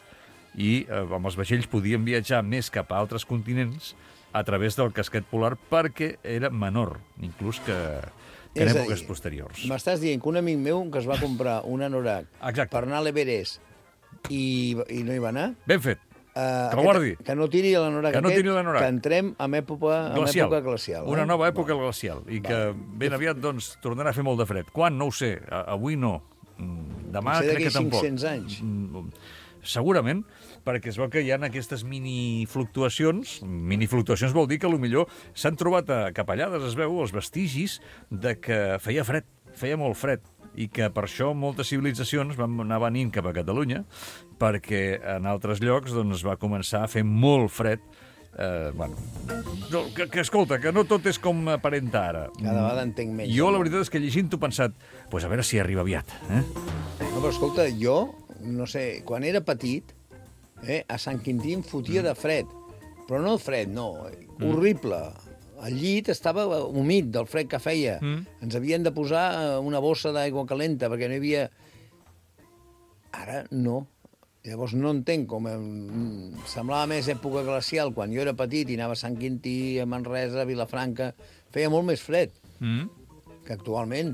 I eh, amb els vaixells podien viatjar més cap a altres continents a través del casquet polar, perquè era menor, inclús que, que en És a èpoques dir, posteriors. M'estàs dient que un amic meu que es va comprar un anorac Exacte. per anar a l'Everest i, i no hi va anar... Ben fet. Uh, Que el guardi. Que no tiri l'anorac Que no aquest, tiri l'anorac. que entrem en època en Glacial. època glacial. Una eh? nova època glacial. I que ben aviat doncs, tornarà a fer molt de fred. Quan? No ho sé. A- Avui no. Mm, Demà Potser crec d'aquí que tampoc. cinc-cents anys. Mm, Segurament, perquè es veu que hi ha aquestes minifluctuacions. Minifluctuacions vol dir que potser s'han trobat a capellades, es veu, els vestigis de que feia fred, feia molt fred, i que per això moltes civilitzacions van anar venint cap a Catalunya, perquè en altres llocs doncs, va començar a fer molt fred. Eh, bueno, no, que, que escolta, que no tot és com aparenta ara. Cada vegada entenc menys. Jo la veritat és que llegint-ho he pensat, pues a veure si arriba aviat. Eh? No, però escolta, jo, no sé, quan era petit, eh, a Sant Quintí em fotia de fred. Però no fred, no, Mm. horrible. El llit estava humit del fred que feia. Mm. Ens havien de posar una bossa d'aigua calenta perquè no hi havia... Ara no. Llavors no entenc com... Em... Semblava més època glacial quan jo era petit i anava a Sant Quintí, a Manresa, a Vilafranca. Feia molt més fred Mm. que actualment.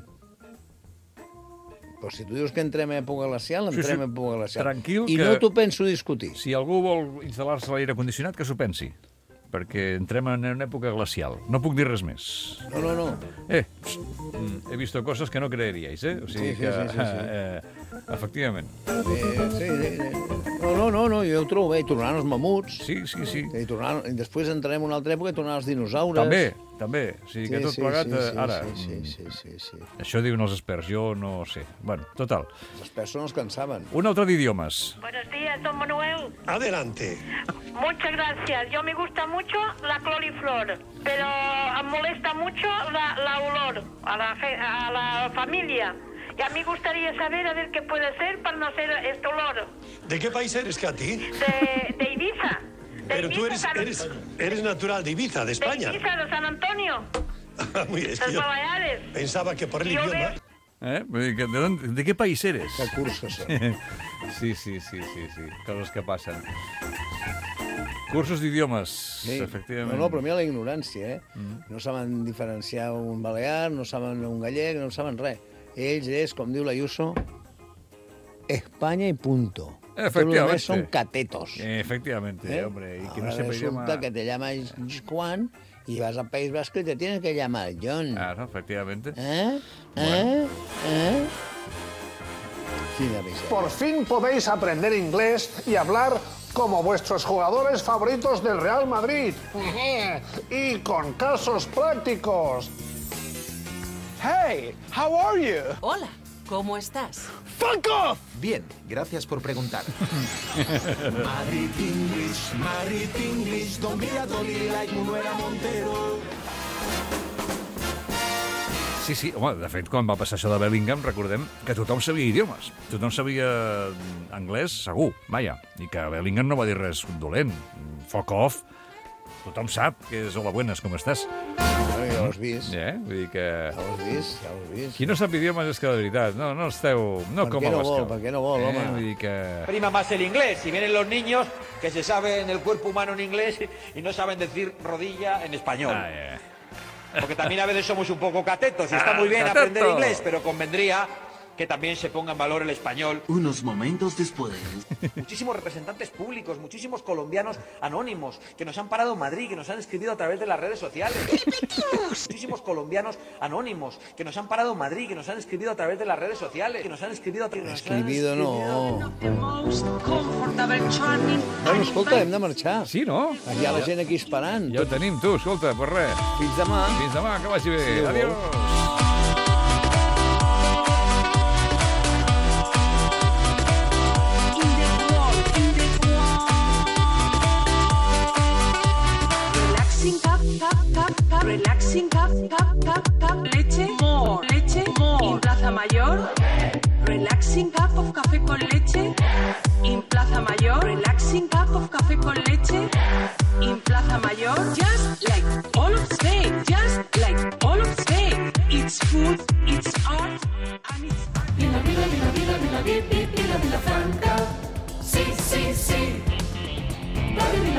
Però si tu dius que entrem en època glacial, Sí, entrem sí. en època glacial. Tranquil, I que- no t'ho penso discutir. Si algú vol instal·lar-se l'aire condicionat, que s'ho pensi, perquè entrem en una època glacial. No puc dir res més. No, no, no. Eh, pst, mm, he visto cosas que no creeríais, eh? O sigui Sí, sí, que, sí, sí, sí. eh, efectivament. Eh, sí, sí, sí. No, no, no, no, jo ho trobo bé. I tornaran els mamuts. Sí, sí, sí. I, tornaran... I després entrarem en una altra època i tornaran els dinosaures. També, també. O sigui que tot sí, plegat, sí, eh, sí, ara... Sí, mm, sí, sí, sí, sí. Això diuen els experts, jo no sé. Bueno, total. Els experts són els que en saben. Un altre d'idiomes. Buenos días, don Manuel. Adelante. Muchas gracias. Yo me gusta mucho la coliflor, pero me molesta mucho la, la olor a la, fe- a la familia. Y a mí gustaría saber a ver qué puede ser para no hacer este olor. ¿De qué país eres, Katy? De, de Ibiza. De Pero tú Ibiza, eres, San- eres, eres natural de Ibiza, de De España. Ibiza, de San Antonio, Muy bien, es que de yo Baleares. pensaba que por el Yo idioma... veo- Eh? Vull dir que, de, on- de què país eres? Que cursos són. Sí, sí, sí, sí, sí. Coses que passen. Cursos d'idiomes, Sí. efectivament. No, no, però mira la ignorància, eh? Mm. No saben diferenciar un balear, no saben un gallec, no saben res. Ells és, com diu la Ayuso, Espanya i punto. Efectivamente. Todo lo demás son catetos. Efectivamente, ¿Eh? hombre. Y que Ahora no sepa resulta idioma... que te llamas Juan y vas al País Vasco y te tienes que llamar John. Claro, efectivamente. ¿Eh? Bueno. ¿Eh? ¿Eh? Sí, la miseria. Por fin podéis aprender inglés y hablar como vuestros jugadores favoritos del Real Madrid. Y con casos prácticos. Hey, how are you? Hola, ¿cómo estás? Fuck off! Bien, gracias por preguntar. Madrid English, Madrid English, don't be a dolly like Manuela Montero. Sí, sí, home, de fet, quan va passar això de Bellingham, recordem que tothom sabia idiomes. Tothom sabia anglès, segur, vaja. I que Bellingham no va dir res dolent. Fuck off. Tothom sap que és hola, buenas, com estàs? Bueno, ja ho has vist. Eh? Vull dir que... Ja ho has vist, ja ho has vist. Qui no sap idiomes és que de veritat, no, no esteu... No Per com què a no l'escau. vol, per què no vol, home? Vull dir que... Prima más el inglés. Si vienen los niños que se saben el cuerpo humano en inglés y no saben decir rodilla en español. Ah, yeah. Porque también a veces somos un poco catetos y está Ah, muy bien cateto. aprender inglés, pero convendría que también se ponga en valor el español. Unos momentos después. Muchísimos representantes públicos, muchísimos colombianos anónimos que nos han parado en Madrid, que nos han escrito a través de las redes sociales. Muchísimos colombianos anónimos que nos han parado en Madrid, que nos han escrito a través de las redes sociales, que nos han escrito a través de las Escribido no. Most comfortable, charming. Bueno, escolta, hem de marxar. Sí, no? Hi ha la gent aquí esperant. Ja ho tenim, tu, escolta, pues res. Fins demà. Fins demà, que vagi bé. Adéu. Adiós. Relaxing cup, cup, cup, cup. Relaxing cup, cup, cup, cup. Leche, more. Leche, more. En Plaza Mayor. Relaxing cup of café con leche. En Plaza Mayor. Relaxing cup of café con leche. En Plaza Mayor. Just like all of Spain. Just like all of Spain. It's food, it's art, and it's... Vila, vila, vila, vila, vila, vila, vila, vila Franca. Sí, sí, sí. Vila, vila,